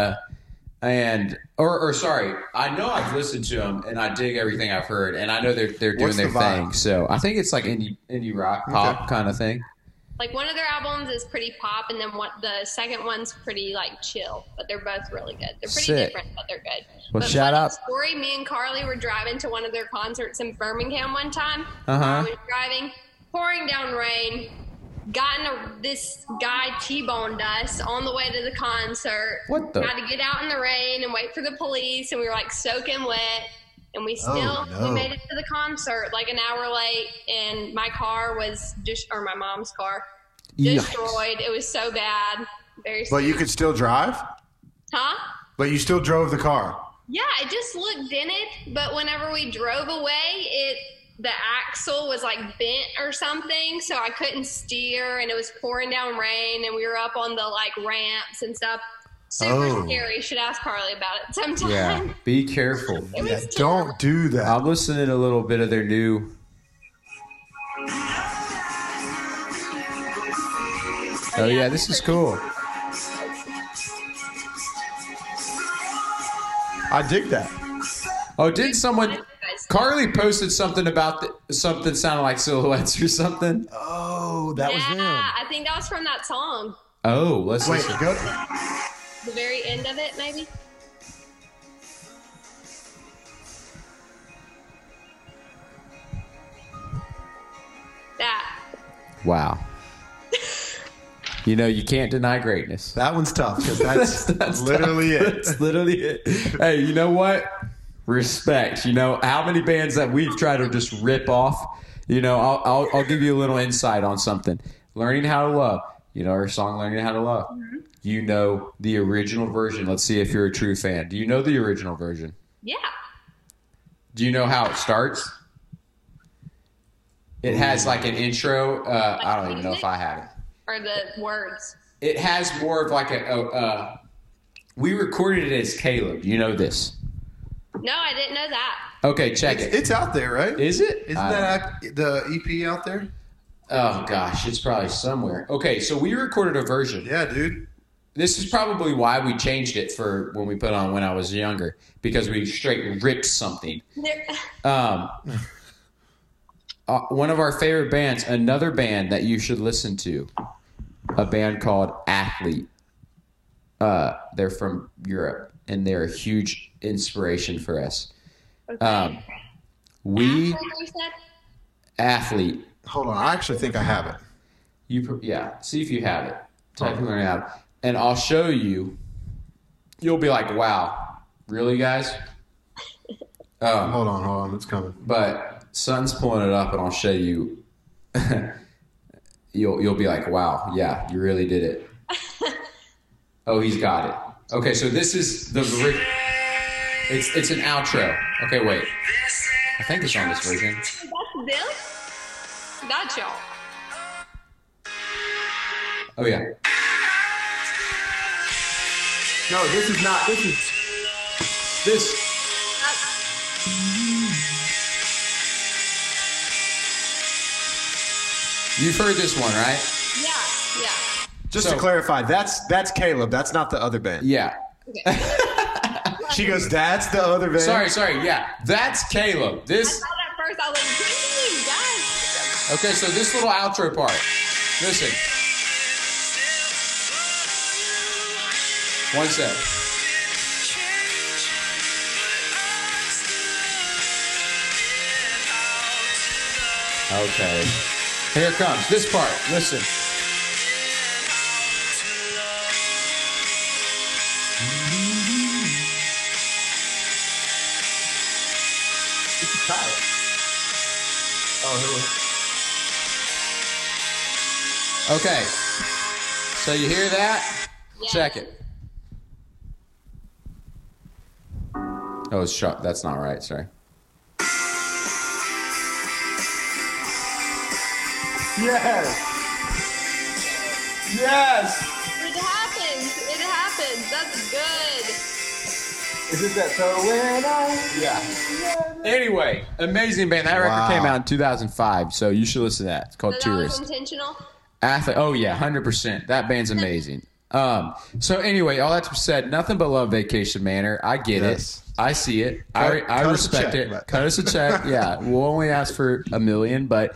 or sorry, I know I've listened to them and I dig everything I've heard, and I know they're doing What's their the vibe? thing. So I think it's like indie rock pop kind of thing. Like one of their albums is pretty pop, and then the second one's pretty like chill. But they're both really good. They're pretty Sick. different, but they're good. Well, but shout funny out. story: me and Carly were driving to one of their concerts in Birmingham one time. Uh-huh. I was driving, pouring down rain. This guy T-boned us on the way to the concert. What the- Had to get out in the rain and wait for the police, and we were like soaking wet. And we no. made it to the concert like an hour late, and my car was or my mom's car destroyed. It was so bad. Very But you could still drive? Huh? But you still drove the car? Yeah, it just looked dented, but whenever we drove away, the axle was like bent or something, so I couldn't steer, and it was pouring down rain, and we were up on the like ramps and stuff. Super scary. You should ask Carly about it sometime. Yeah, be careful. It was Don't do that. I'm listening to a little bit of their new. Oh yeah, this is cool. I dig that. Oh, did someone? Carly posted something about something sounding like Silhouettes or something. Oh, that was them. I think that was from that song. Oh, let's Wait, listen. go. The very end of it, maybe. That. Wow. You know, you can't deny greatness. That one's tough because that's literally it. That's literally it. Hey, you know what? Respect. You know how many bands that we've tried to just rip off. You know, I'll give you a little insight on something. Learning How to Love. You know our song, Learning How to Love. Mm-hmm. You know the original version. Let's see if you're a true fan. Do you know the original version? Yeah. Do you know how it starts? It has like an intro. I don't even know if I have it. Or the words. It has more of like we recorded it as Caleb. You know this. No, I didn't know that. Okay, check it. It's out there, right? Is it? Isn't that the EP out there? Oh gosh, it's probably somewhere. Okay, so we recorded a version. Yeah, dude. This is probably why we changed it for when we put on When I Was Younger, because we straight ripped something. One of our favorite bands, another band that you should listen to, a band called Athlete. They're from Europe, and they're a huge inspiration for us. Okay. Athlete. Hold on, I actually think I have it. See if you have it. Type in Learn How, and I'll show you. You'll be like, "Wow, really, guys?" Hold on, it's coming. But Son's pulling it up, and I'll show you. You'll be like, "Wow, yeah, you really did it." Oh, he's got it. Okay, so this is it's an outro. Okay, wait. I think it's on this version. That's them? That's y'all. Oh yeah. No, this is not. This. You've heard this one, right? Yeah. Just to clarify, that's Caleb. That's not the other band. Yeah. Okay. She goes, that's the other band. Sorry. Yeah, that's Caleb. I This. thought at first I was like, guys. Okay, so this little outro part. Listen. One sec. Okay. Here it comes. This part. Listen. Okay. So you hear that? Yeah. Check it. Oh, it's shot. That's not right. Sorry. Yes. Yes. It happens. It happens. That's good. Is it that so when I? Yeah. Anyway, amazing band. That record came out in 2005, so you should listen to that. It's called So that was Tourist. intentional. Oh yeah, 100%. That band's amazing. So anyway, all that said, nothing but love Vacation Manor. I get Yes. it. I see it. I Cut us a respect check, it. but- Cut us a check. Yeah, we'll only ask for $1 million, but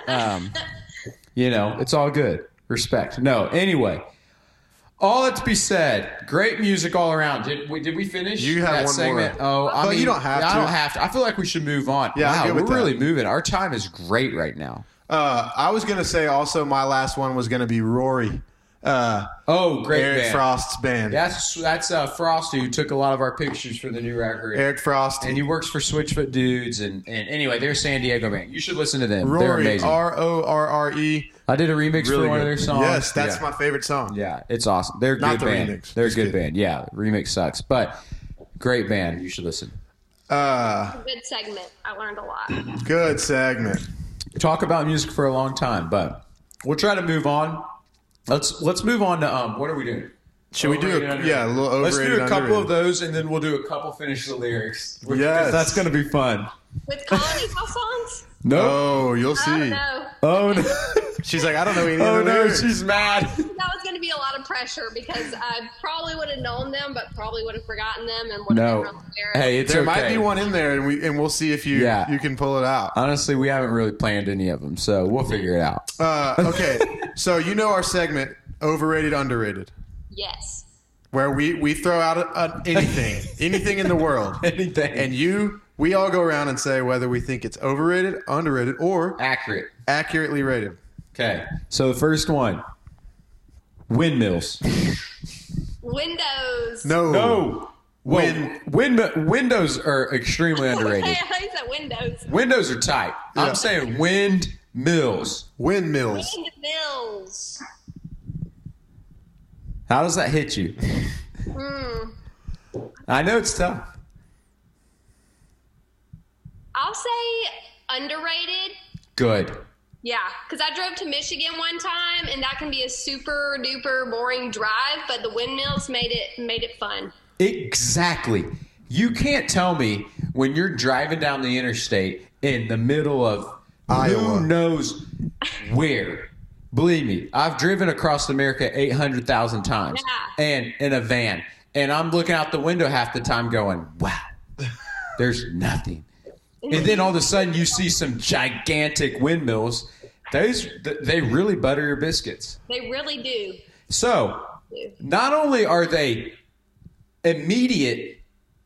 it's all good. Respect. No, anyway. All that to be said, great music all around. Did we finish? You have that one segment? more. Oh, I But mean, you don't have I to. don't have to. I feel like we should move on. Yeah, I'm wow, good we're with that. really moving. Our time is great right now. I was gonna say also my last one was gonna be Rory. Oh, great Eric band. Frost's band. That's Frosty, who took a lot of our pictures for the new record. Eric Frost. And he works for Switchfoot Dudes. And anyway, they're San Diego band. You should listen to them. They're Rory, amazing. RORRE. I did a remix Really for one good. of their songs. Yes, that's yeah. my favorite song. Yeah, it's awesome. They're a Not good the band. remix. They're a Just good kidding. band. Yeah, remix sucks. But great band. You should listen. Good segment. I learned a lot. Good segment. Talk about music for a long time, but we'll try to move on. Let's move on to what are we doing? Should we do Overrated, a underrated? little overrated? Let's do a couple underrated. of those, and then we'll do a couple finish the lyrics. Yes. That's going to be fun. With Colony House songs? No. Oh, you'll I don't see. know. Oh no. She's like, I don't know any Oh of the no, lyrics. she's mad. That was going to be a lot of pressure because I probably would have known them, but probably would have forgotten them and would have No. been really embarrassed. Hey, it's There okay. might be one in there, and we'll see if you Yeah. you can pull it out. Honestly, we haven't really planned any of them, so we'll figure it out. Okay, so you know our segment, overrated, underrated, Yes. where we throw out anything in the world, Anything. and we all go around and say whether we think it's overrated, underrated, or Accurate. accurately rated. Okay. So the first one. Windmills. Windows. No. Windows are extremely underrated. Hey, I thought you said windows. Windows are tight. Yeah. I'm saying windmills. Windmills. Windmills. How does that hit you? I know it's tough. I'll say underrated. Good. Yeah, because I drove to Michigan one time, and that can be a super duper boring drive, but the windmills made it fun. Exactly. You can't tell me when you're driving down the interstate in the middle of Iowa. who knows where. Believe me, I've driven across America 800,000 times and in a van, and I'm looking out the window half the time going, wow, there's nothing. And then all of a sudden you see some gigantic windmills. They really butter your biscuits. They really do. So not only are they immediate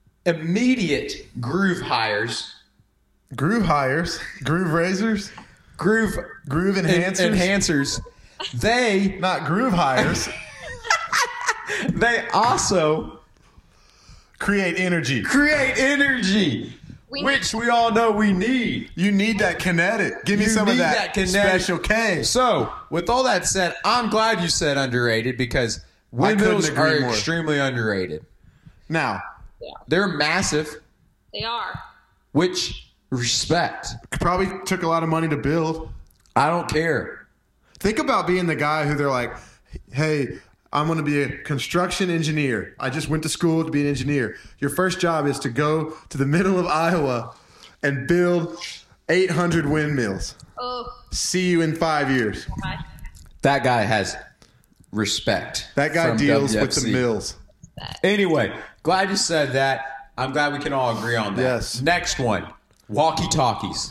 groove hires, Groove hires, groove raisers, groove enhancers, enhancers, they not groove hires. they also Create energy. create energy, which we all know we need. You need that kinetic. Give me You some of need that kinetic. special K. So, with all that said, I'm glad you said underrated because couldn't windmills agree are more. extremely underrated. Now, They're massive, They are. which respect. probably took a lot of money to build. I don't care. Think about being the guy who they're like, hey, I'm going to be a construction engineer. I just went to school to be an engineer. Your first job is to go to the middle of Iowa and build 800 windmills. Oh, See you in 5 years. God. That guy has respect. That guy from deals with the WFC. mills. Anyway, glad you said that. I'm glad we can all agree on that. Yes. Next one, walkie-talkies.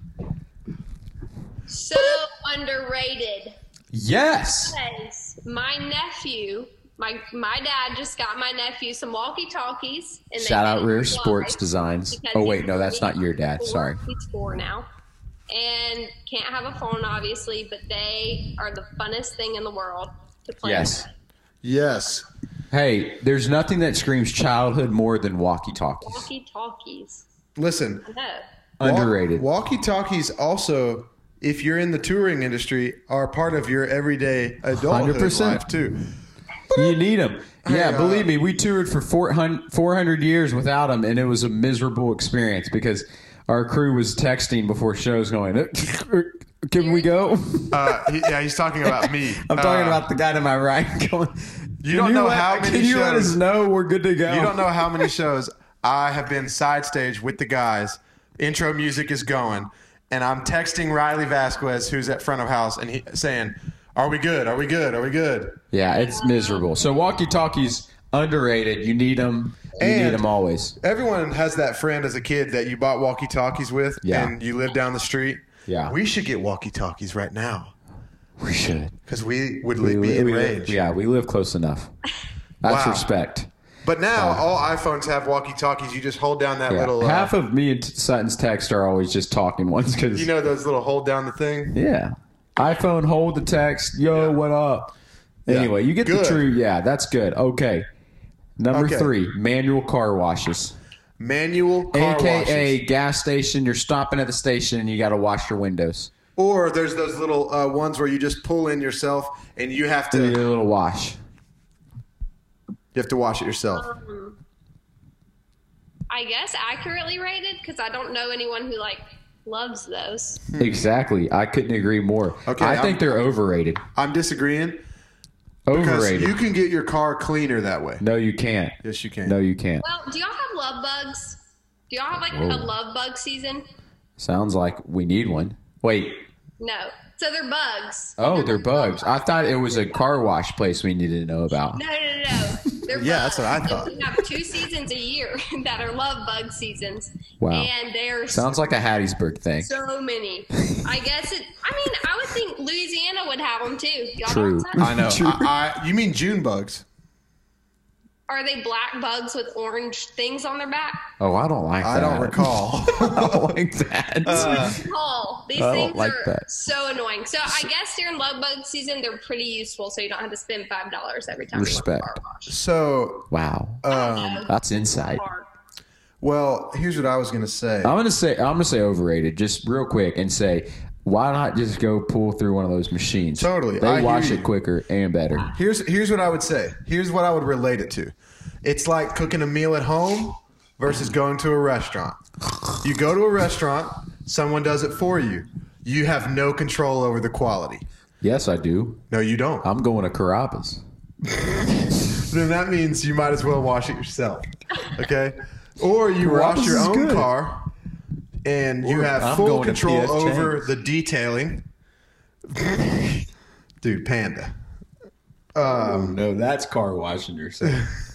So underrated. Yes. Because my nephew, my dad just got my nephew some walkie-talkies. And they Shout out made Rear him Sports fly Designs. because Oh he's wait, no, that's not your dad. four. Sorry. He's 4 now. and can't have a phone, obviously, but they are the funnest thing in the world to play Yes. with. Yes. Hey, there's nothing that screams childhood more than walkie-talkies. Walkie-talkies. Listen, I know. Underrated. Walkie-talkies also, if you're in the touring industry, are part of your everyday adulthood 100%. life too. You need them. Yeah, Hey, believe me, we toured for 400 years without them, and it was a miserable experience because our crew was texting before shows going, can we go? He's talking about me. I'm talking about the guy to my right going, You don't know how many Can you let shows- us know we're good to go? You don't know how many shows I have been side stage with the guys. Intro music is going, and I'm texting Riley Vasquez, who's at front of house, and he saying, "Are we good? Are we good? Are we good?" Yeah, it's miserable. So walkie-talkies, underrated. You need them. You need them always. Everyone has that friend as a kid that you bought walkie-talkies with, Yeah. and you live down the street. Yeah. We should get walkie-talkies right now We should. because we would be enraged. Yeah, we live close enough. That's Wow. respect. But now all iPhones have walkie-talkies. You just hold down that Yeah. little. Half of me and Sutton's text are always just talking ones because you know those little hold down the thing. yeah, iPhone hold the text. Yo, what up? Yeah. Anyway, you get Good. the true. Yeah, that's good. Okay, number Okay. 3, manual car washes. Manual car AKA washes. gas station. You're stopping at the station and you got to wash your windows. Or there's those little ones where you just pull in yourself and you have Do to a little wash. wash it yourself. I guess accurately rated because I don't know anyone who loves those. Exactly. I couldn't agree more. Okay, I think they're overrated. I'm disagreeing because Overrated. you can get your car cleaner that way. No, you can't. Yes, you can. No, you can't. Well, do y'all have love bugs? Do y'all have a love bug season? Sounds like we need one. Wait. No. So they're bugs. Oh, they're bugs. I thought it was a car wash place we needed to know about. No. They're Yeah, bugs. that's what I thought. We have 2 seasons a year that are love bug seasons. Wow. And there's Sounds like a Hattiesburg thing. so many. I guess I would think Louisiana would have them too. Y'all True. don't have I know. True. You mean June bugs? Are they black bugs with orange things on their back? Oh, I don't like that. I don't recall. I don't like that. Oh, these I don't things like are that. so annoying. So I guess during love bug season, they're pretty useful, so you don't have to spend $5 every time Respect. you want a car wash. So, Wow. That's insight. well, here's what I was going to say. I'm gonna say overrated, just real quick, and say why not just go pull through one of those machines? Totally. They I wash hear it you. quicker and better. Here's what I would say. Here's what I would relate it to. It's like cooking a meal at home versus going to a restaurant. You go to a restaurant, someone does it for you. You have no control over the quality. Yes, I do. No, you don't. I'm going to Carrabba's. Then that means you might as well wash it yourself. Okay? Or you Carrabba's wash your is own good. car and you Or have I'm full going to control P.F. over Chang's. the detailing. Dude, Panda. No, that's car washing yourself.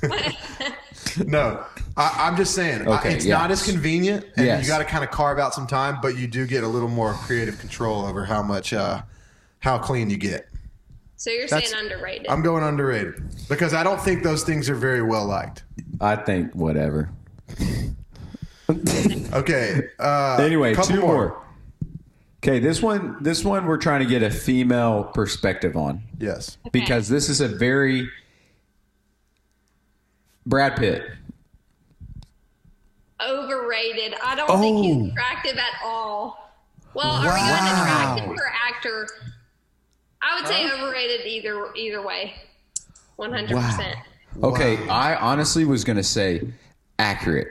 No, I'm just saying. Okay, it's yeah. not as convenient, and Yes. you got to kind of carve out some time, but you do get a little more creative control over how much, how clean you get. So you're That's- saying underrated. I'm going underrated because I don't think those things are very well liked. I think whatever. Okay. Anyway, couple 2 more. Okay, this one we're trying to get a female perspective on Yes. because this is a very Brad Pitt. Overrated. I don't think he's attractive at all. Well, are we going attractive or actor? I would say overrated either way. 100%. Okay, I honestly was going to say accurate.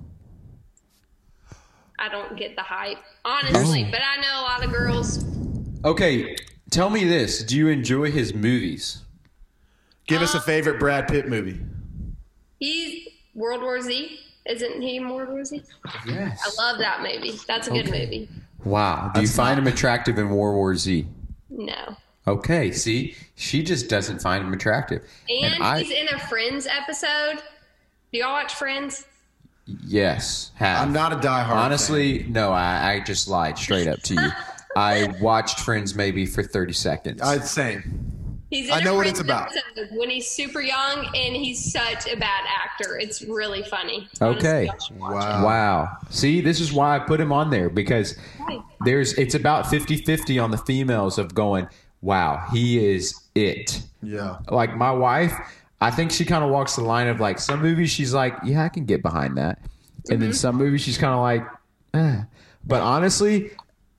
I don't get the hype, honestly, but I know a lot of girls. Okay, tell me this. Do you enjoy his movies? Give us a favorite Brad Pitt movie. He's World War Z. Isn't he World War Z? Yes. I love that movie. That's a good movie. Wow. Do you find him attractive in World War Z? No. Okay, see? She just doesn't find him attractive. And he's in a Friends episode. Do y'all watch Friends? Yes, have. I'm not a diehard Honestly, no, I just lied straight up to you. I watched Friends maybe for 30 seconds. Same. He's in I know a what it's about. episode when he's super young and he's such a bad actor. It's really funny. Okay. Honestly, y'all should watch Wow. Wow. See, this is why I put him on there, because it's about 50-50 on the females of going, wow, he is it. Yeah. Like my wife, I think she kind of walks the line of like some movies she's like, yeah, I can get behind that. And then some movies she's kind of like, eh. But honestly,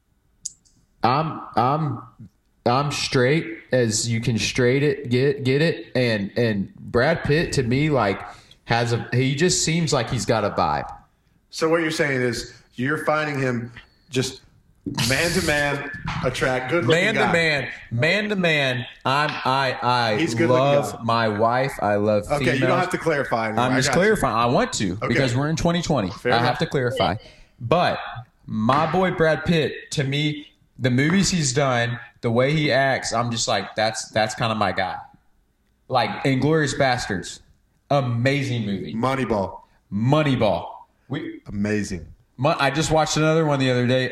I'm straight as you can straight it, get it. And Brad Pitt to me, like, he just seems like he's got a vibe. So what you're saying is you're finding him just man to man, attract, good looking guy. Man to man. He's good love looking. my wife. I love females. Okay, you don't have to clarify anymore. I'm just clarifying. I want to because we're in 2020. I enough. have to clarify. But my boy Brad Pitt, to me, the movies he's done, the way he acts, I'm just like, that's kind of my guy. Like Inglourious Bastards, amazing movie. Moneyball. Amazing. I just watched another one the other day.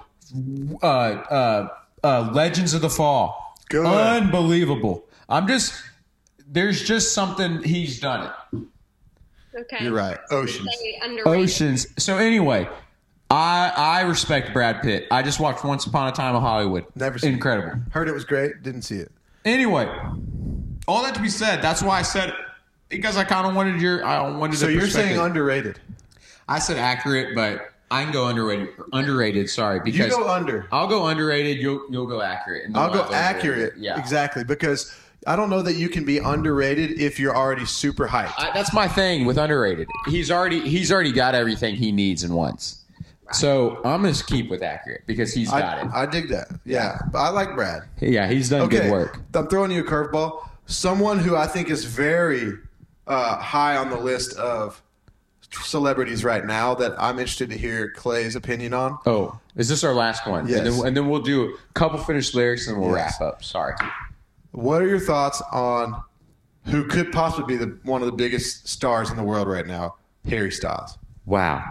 Legends of the Fall. Good. Unbelievable. There's just something he's done it. Okay. You're right. Oceans. Very underrated. Oceans. So anyway, I respect Brad Pitt. I just watched Once Upon a Time in Hollywood. Never seen it. Incredible. Heard it was great. Didn't see it. Anyway, all that to be said, that's why I said it, because I kind of wanted So the you're perspective. saying underrated. I said accurate, but I can go underrated. Sorry, because You go under. I'll go underrated. You'll go accurate. And then I'll we'll go have overrated. accurate. Yeah, Exactly. Because I don't know that you can be underrated if you're already super hyped. That's my thing with underrated. He's already got everything he needs and wants. So I'm gonna keep with accurate because he's got it. I dig that. Yeah. But I like Brad. Yeah, he's done Okay. good work. I'm throwing you a curveball. Someone who I think is very high on the list of celebrities right now that I'm interested to hear Clay's opinion on. Oh, is this our last one? Yes. And then we'll do a couple finished lyrics and we'll Yes. wrap up. Sorry. What are your thoughts on who could possibly be one of the biggest stars in the world right now, Harry Styles? Wow.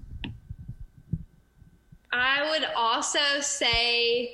I would also say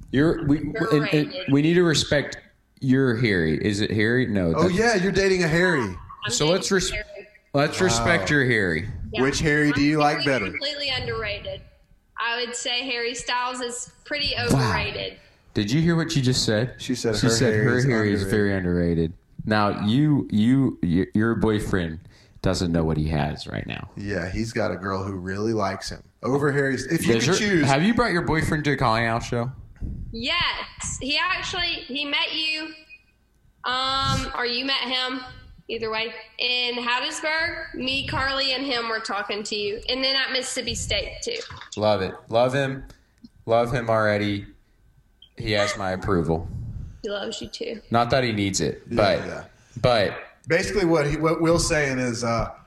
We need to respect your Harry. Is it Harry? No. Oh yeah, you're dating a Harry. I'm So let's dating Harry. let's respect your Harry. Yeah. Which Harry do you like better? Completely underrated. I would say Harry Styles is pretty overrated. Did you hear what she just said? She said her Harry is Harry is underrated. very underrated. Now your boyfriend doesn't know what he has right now. Yeah, he's got a girl who really likes him. Over Harry's. If you could choose. Have you brought your boyfriend to a calling out show? Yes, he met you, or you met him. Either way, in Hattiesburg, me, Carly, and him were talking to you, and then at Mississippi State too. Love it. Love him already. He has my approval. He loves you too. Not that he needs it, Yeah. but Basically, what Will's saying is,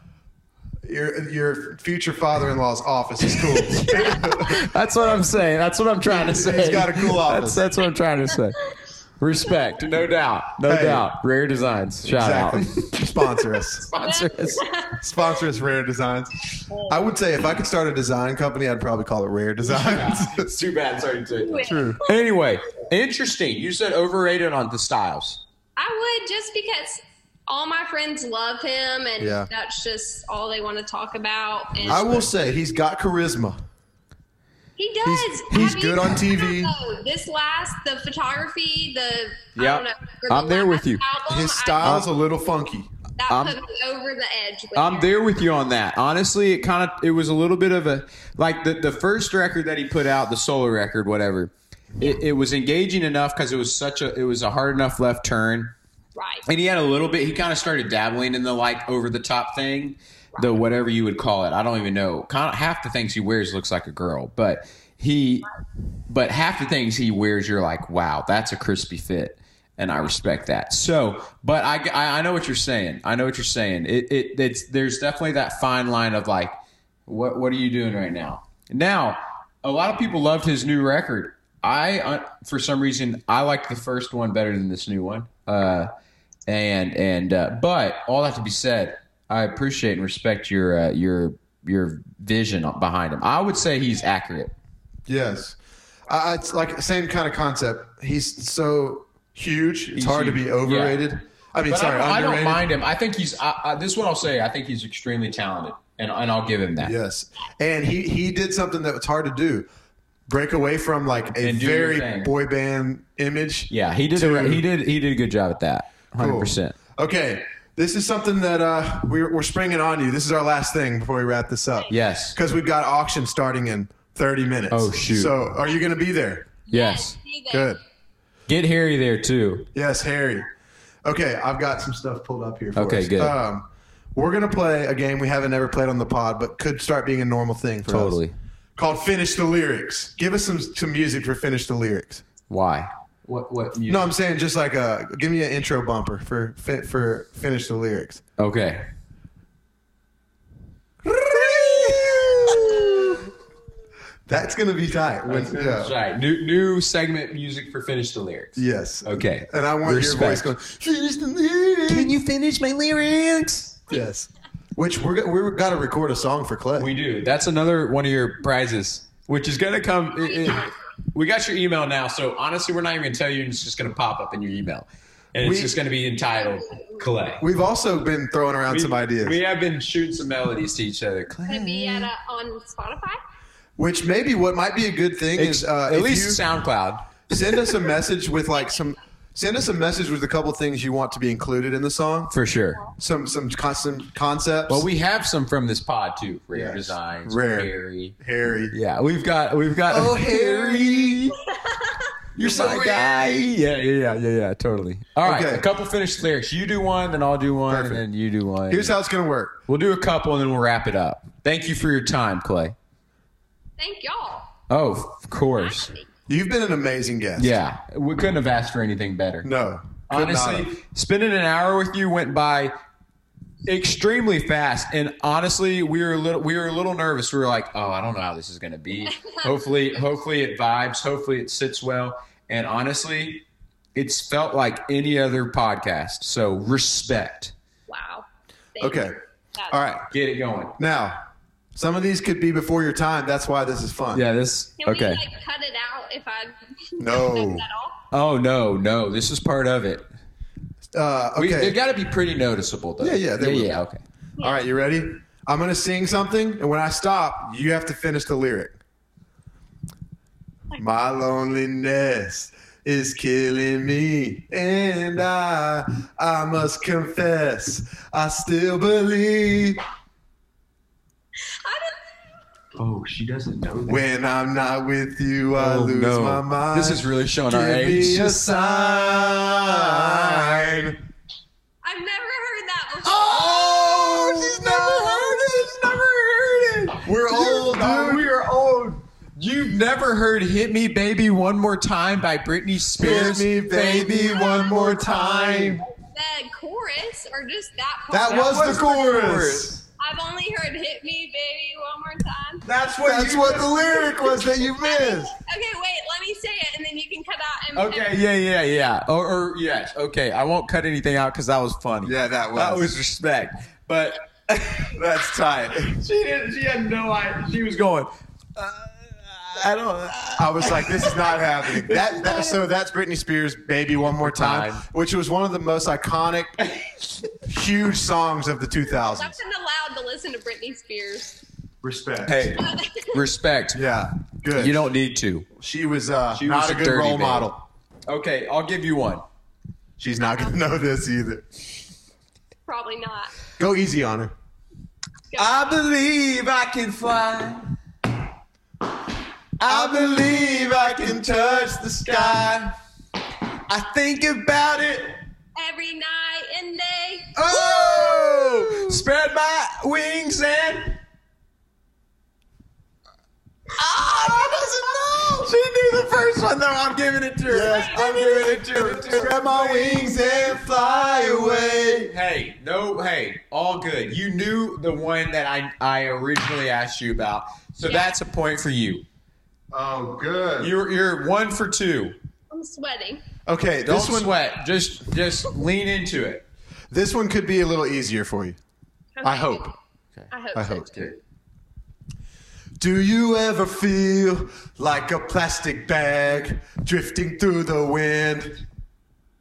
your future father-in-law's office is cool. that's what I'm saying. That's what I'm trying to say. He's got a cool office. That's what I'm trying to say. Respect, no doubt, no Hey. doubt. Rare Designs, shout out. Sponsor us. Sponsor us. Sponsor us, Rare Designs. I would say if I could start a design company, I'd probably call it Rare Designs. It's too bad. Sorry to True. Anyway, interesting. You said overrated on the Styles. I would, just because all my friends love him, and Yeah. that's just all they want to talk about. And I will say he's got charisma. he does. he's Have good you on heard TV. The photography, I Yep. don't know. for the I'm there with last you. album, His style's a little funky. that put me over the edge. With I'm him. there with you on that. Honestly, it was a little bit of a like the first record that he put out, the solo record, whatever. It was engaging enough because it was a hard enough left turn. Right. And he had a little bit. He kind of started dabbling in the like over the top thing, the whatever you would call it. I don't even know. Kind of half the things he wears looks like a girl, but half the things he wears, you're like, wow, that's a crispy fit, and I respect that. So, but I know what you're saying. I know what you're saying. There's definitely that fine line of like, what are you doing right now? Now, a lot of people loved his new record. For some reason, I liked the first one better than this new one. But all that to be said, I appreciate and respect your vision behind him. I would say he's accurate. Yes. It's like the same kind of concept. He's so huge. It's hard to be overrated. Yeah. I mean, but sorry, I underrated. don't mind him. I think he's. This one I'll say. I think he's extremely talented, and I'll give him that. Yes, and he did something that was hard to do. Break away from like a And do your very thing. boy band image. Yeah, he did. He did a good job at that. 100%. Okay, this is something that we're springing on you. This is our last thing before we wrap this up. Yes. Because we've got auction starting in 30 minutes. Oh, shoot. So are you going to be there? Yes. Be there. Good. Get Harry there too. Yes, Harry. Okay, I've got some stuff pulled up here for Okay, us. good. We're going to play a game we haven't ever played on the pod, but could start being a normal thing for us. Totally. Called Finish the Lyrics. Give us some music for Finish the Lyrics. Why? What music? No, I'm saying just like give me an intro bumper for Finish the Lyrics. Okay. That's going to be tight. Yeah. Right. New segment music for Finish the Lyrics. Yes. Okay. And I want your voice going, Finish the Lyrics. Can you finish my lyrics? Yes. Which we're got to record a song for Clay. We do. That's another one of your prizes, which is going to come. We got your email now, so honestly, we're not even going to tell you. It's just going to pop up in your email. And it's just going to be entitled Clay. We've also been throwing around some ideas. We have been shooting some melodies to each other. Clay. Could it be on Spotify? Which maybe what might be a good thing is at if least you SoundCloud. send us a message with send us a message with a couple things you want to be included in the song. For sure. Some concepts. Well, we have some from this pod too. Rare Yes. Designs. Rare. Harry. Yeah, we've got. Oh, Harry. You're my guy. Yeah. Totally. All right, Okay. a couple finished lyrics. You do one, then I'll do one, Perfect. and then you do one. Here's how it's going to work. We'll do a couple, and then we'll wrap it up. Thank you for your time, Clay. Thank y'all. Oh, of course. You've been an amazing guest. Yeah, we couldn't have asked for anything better. No. could not Honestly, have. spending an hour with you went by extremely fast, and honestly, we were a little nervous. We were like, "Oh, I don't know how this is going to be. Hopefully, it vibes. Hopefully, it sits well." And honestly, it's felt like any other podcast. So respect. Wow. Thank Okay. you. That's- All right. Get it going. Now, some of these could be before your time. That's why this is fun. Yeah. This. Can Okay. we cut it out if I No. mess that off? Oh no. This is part of it. Okay. They got to be pretty noticeable, though. Yeah, they will. Yeah. Okay. All right, you ready? I'm going to sing something, and when I stop, you have to finish the lyric. My loneliness is killing me, and I must confess, I still believe Oh, she doesn't know that. when I'm not with you, I Oh, lose no. my mind. This is really showing our Give age. me a sign. I've never heard that before. Oh, she's never heard it. We're old, dude. We are old. You've never heard "Hit Me, Baby, One More Time" by Britney Hit Spears? me, baby, one more time. The chorus or just that part? That was the chorus. I've only heard "Hit Me, Baby, One More Time." That's what the lyric was that you missed. Okay, wait. Let me say it, and then you can cut out. And, Okay, yeah. Or yes, okay. I won't cut anything out because that was funny. Yeah, that That was respect. But That's tight. she had no idea. She was going. I don't. I was like, this is not happening. So that's Britney Spears' "Baby One More Time," which was one of the most iconic, huge songs of the 2000s. I wasn't allowed to listen to Britney Spears. Respect. Hey, respect. Yeah, good. You don't need to. She was She not was a a good dirty role babe. model. Okay, I'll give you one. She's not going to know this either. Probably not. Go easy on her. I believe I can fly. I believe I can touch the sky. I think about it. Every night and day. Oh! Spread my wings and. She knew the first one though. I'm giving it to her. Yes, I'm giving it to her. Spread my wings and fly away. Hey, all good. You knew the one that I originally asked you about, so that's a point for you. Oh, good. You're 1 for 2. I'm sweating. Okay, Don't this one. sweat. Just lean into it. This one could be a little easier for you. I hope. I hope. I so. hope. Do you ever feel like a plastic bag drifting through the wind?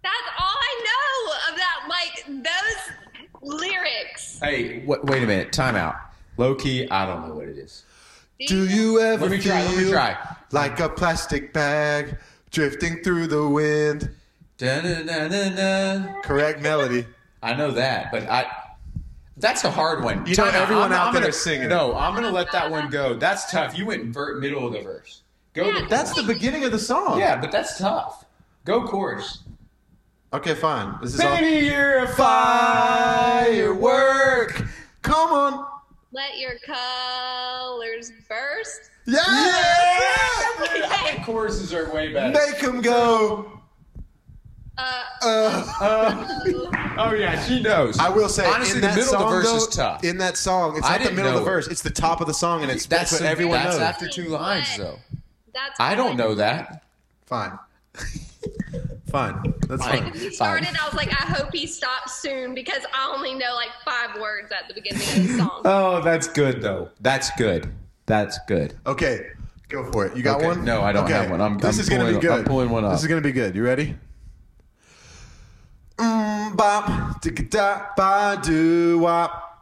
That's all I know of that, like, those lyrics. Hey, wait a minute. Time out. Low key, I don't know what it is. Do you ever Let me try. like a plastic bag drifting through the wind? Da-na-na-na-na. Correct melody. I know that, but that's a hard one. You know, Time out. everyone out there gonna, is singing it. No, I'm going to let that one go. That's tough. You went middle of the verse. Go. That's the beginning of the song. Yeah, but that's tough. Go chorus. Okay, fine. This is Baby, you're a firework. Come on. Let your colors burst. Yeah. I think choruses are way better. Make them go. Oh yeah, she knows. I will say, honestly, in the that middle song, of the verse though, is tough. In that song, it's not the middle of the verse. It's the top of the song, and it's that's what everyone knows. That's after 2 lines, though. That's I don't know that. Fine. Fine. That's Fine. fine. When he started, I was like, I hope he stops soon because I only know like 5 words at the beginning of the song. Oh, that's good though. That's good. That's good. Okay, go for it. You got Okay. one? No, I don't have one. This is going to be good. I'm pulling one up. This is going to be good. You ready? Bop, ticka ba doo wop.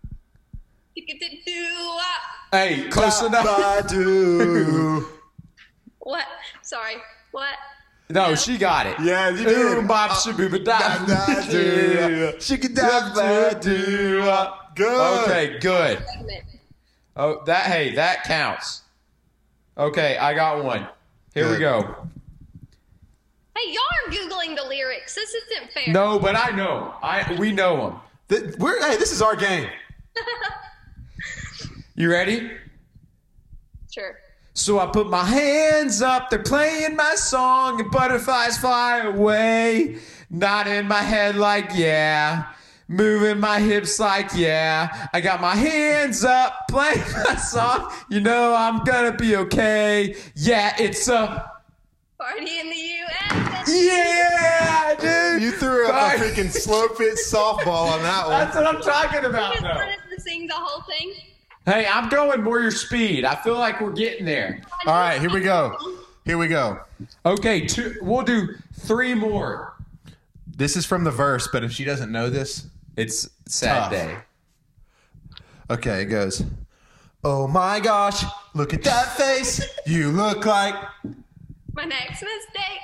Hey, close enough. Ba doo. What? Sorry. What? No, she got it. Yeah, you did. Ooh, bop, shabooba, da. Good. Okay, good. Oh, that counts. Okay, I got one. Here we Good. go. Hey, y'all are Googling the lyrics. This isn't fair. No, but I know. We know them. Hey, this is our game. You ready? Sure. So I put my hands up, they're playing my song, and butterflies fly away. Nodding my head like, yeah. Moving my hips like, yeah. I got my hands up, playing my song. You know I'm gonna be okay. Yeah, it's a Party in the U.S. yeah, dude. You threw up a freaking slow pitch softball on that one. That's what I'm talking You about, just though. wanted to sing the whole thing. Hey, I'm going more your speed. I feel like we're getting there. All right, here we go. Here we go. Okay, we'll do 3 more. This is from the verse, but if she doesn't know this, It's sad Tough. day. okay, it goes. Oh my gosh, look at that face. You look like. My next mistake.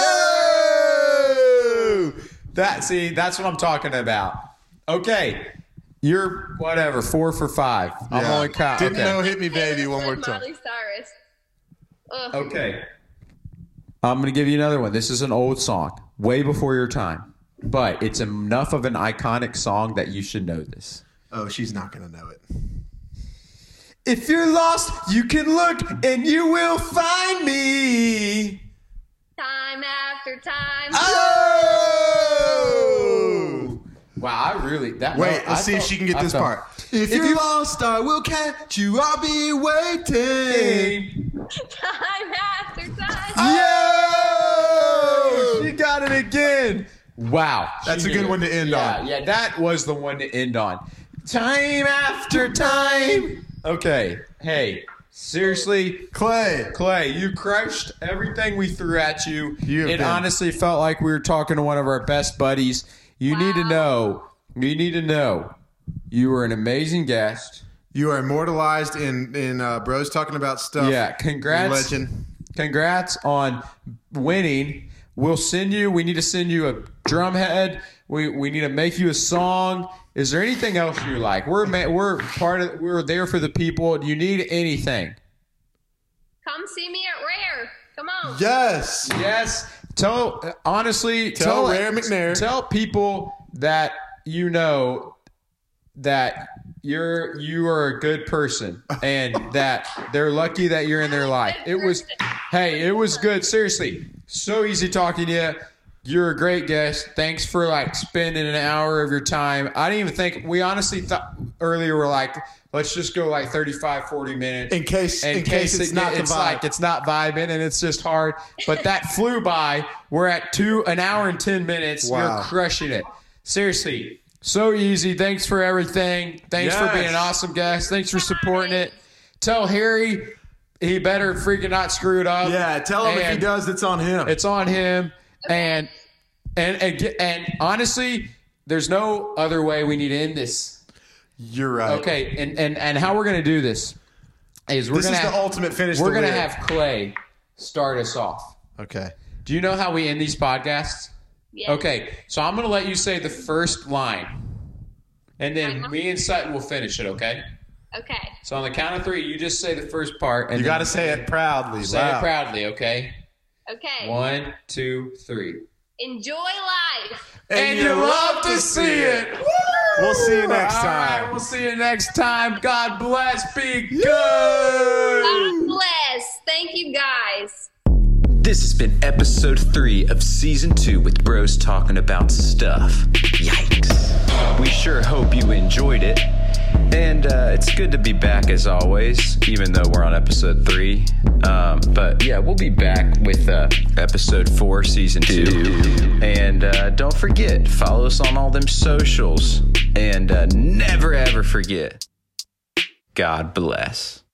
Oh! That's what I'm talking about. Okay, you're whatever 4 for 5. I'm Yeah. only counting. Didn't know "Hit Me, Baby" one more time. Miley Cyrus. Ugh. Okay, I'm gonna give you another one. This is an old song, way before your time, but it's enough of an iconic song that you should know this. Oh, she's not gonna know it. If you're lost, you can look and you will find me. Time after time. Oh! Wow, I really that. Wait, I let's see if thought- she can get I this thought- part. If you're lost, I will catch you. I'll be waiting. Time after time. Yo! She got it again. Wow. That's She a good did one it. to end Yeah, on. yeah, that was the one to end on. Time after time. Okay. Hey, seriously, Clay. you crushed everything we threw at you. You have It been- honestly felt like we were talking to one of our best buddies. You need to know. You were an amazing guest. You are immortalized in Bros Talking About Stuff. Yeah, congrats. Legend. Congrats on winning. We need to send you a drum head. We need to make you a song. Is there anything else you like? We're there for the people. Do you need anything? Come see me at Rare. Come on. Yes. Yes. Tell Rare McNair. Tell people that you know that you are a good person and that they're lucky that you're in their life. It was good. Seriously. So easy talking to you. You're a great guest. Thanks for spending an hour of your time. I didn't even think we honestly thought earlier we're let's just go 35, 40 minutes. In case it's not the vibe. It's not vibing and it's just hard. But that flew by. We're at an hour and 10 minutes. Wow. You're crushing it. Seriously. So easy. Thanks for everything. Thanks for being an awesome guest. Thanks for supporting it. Tell Harry he better freaking not screw it up. Yeah, tell him if he does, it's on him. It's on him. And And honestly, there's no other way we need to end this. You're right. Okay, and how we're gonna do this is This is the ultimate finish. We're gonna have Clay start us off. Okay. Do you know how we end these podcasts? Yeah. Okay, so I'm gonna let you say the first line, and then me and Sutton will finish it. Okay. Okay. So on the count of 3, you just say the first part, and you got to say it proudly. Say it proudly. Okay. Okay. 1, 2, 3. Enjoy life. And you love to see it. Woo! We'll see you next time. All right, we'll see you next time. God bless. Be good. God bless. Thank you, guys. This has been episode 3 of season 2 with bros talking about stuff. Yikes. We sure hope you enjoyed it. And it's good to be back as always, even though we're on episode 3. But yeah, we'll be back with episode 4, season 2. And don't forget, follow us on all them socials. And never ever forget, God bless.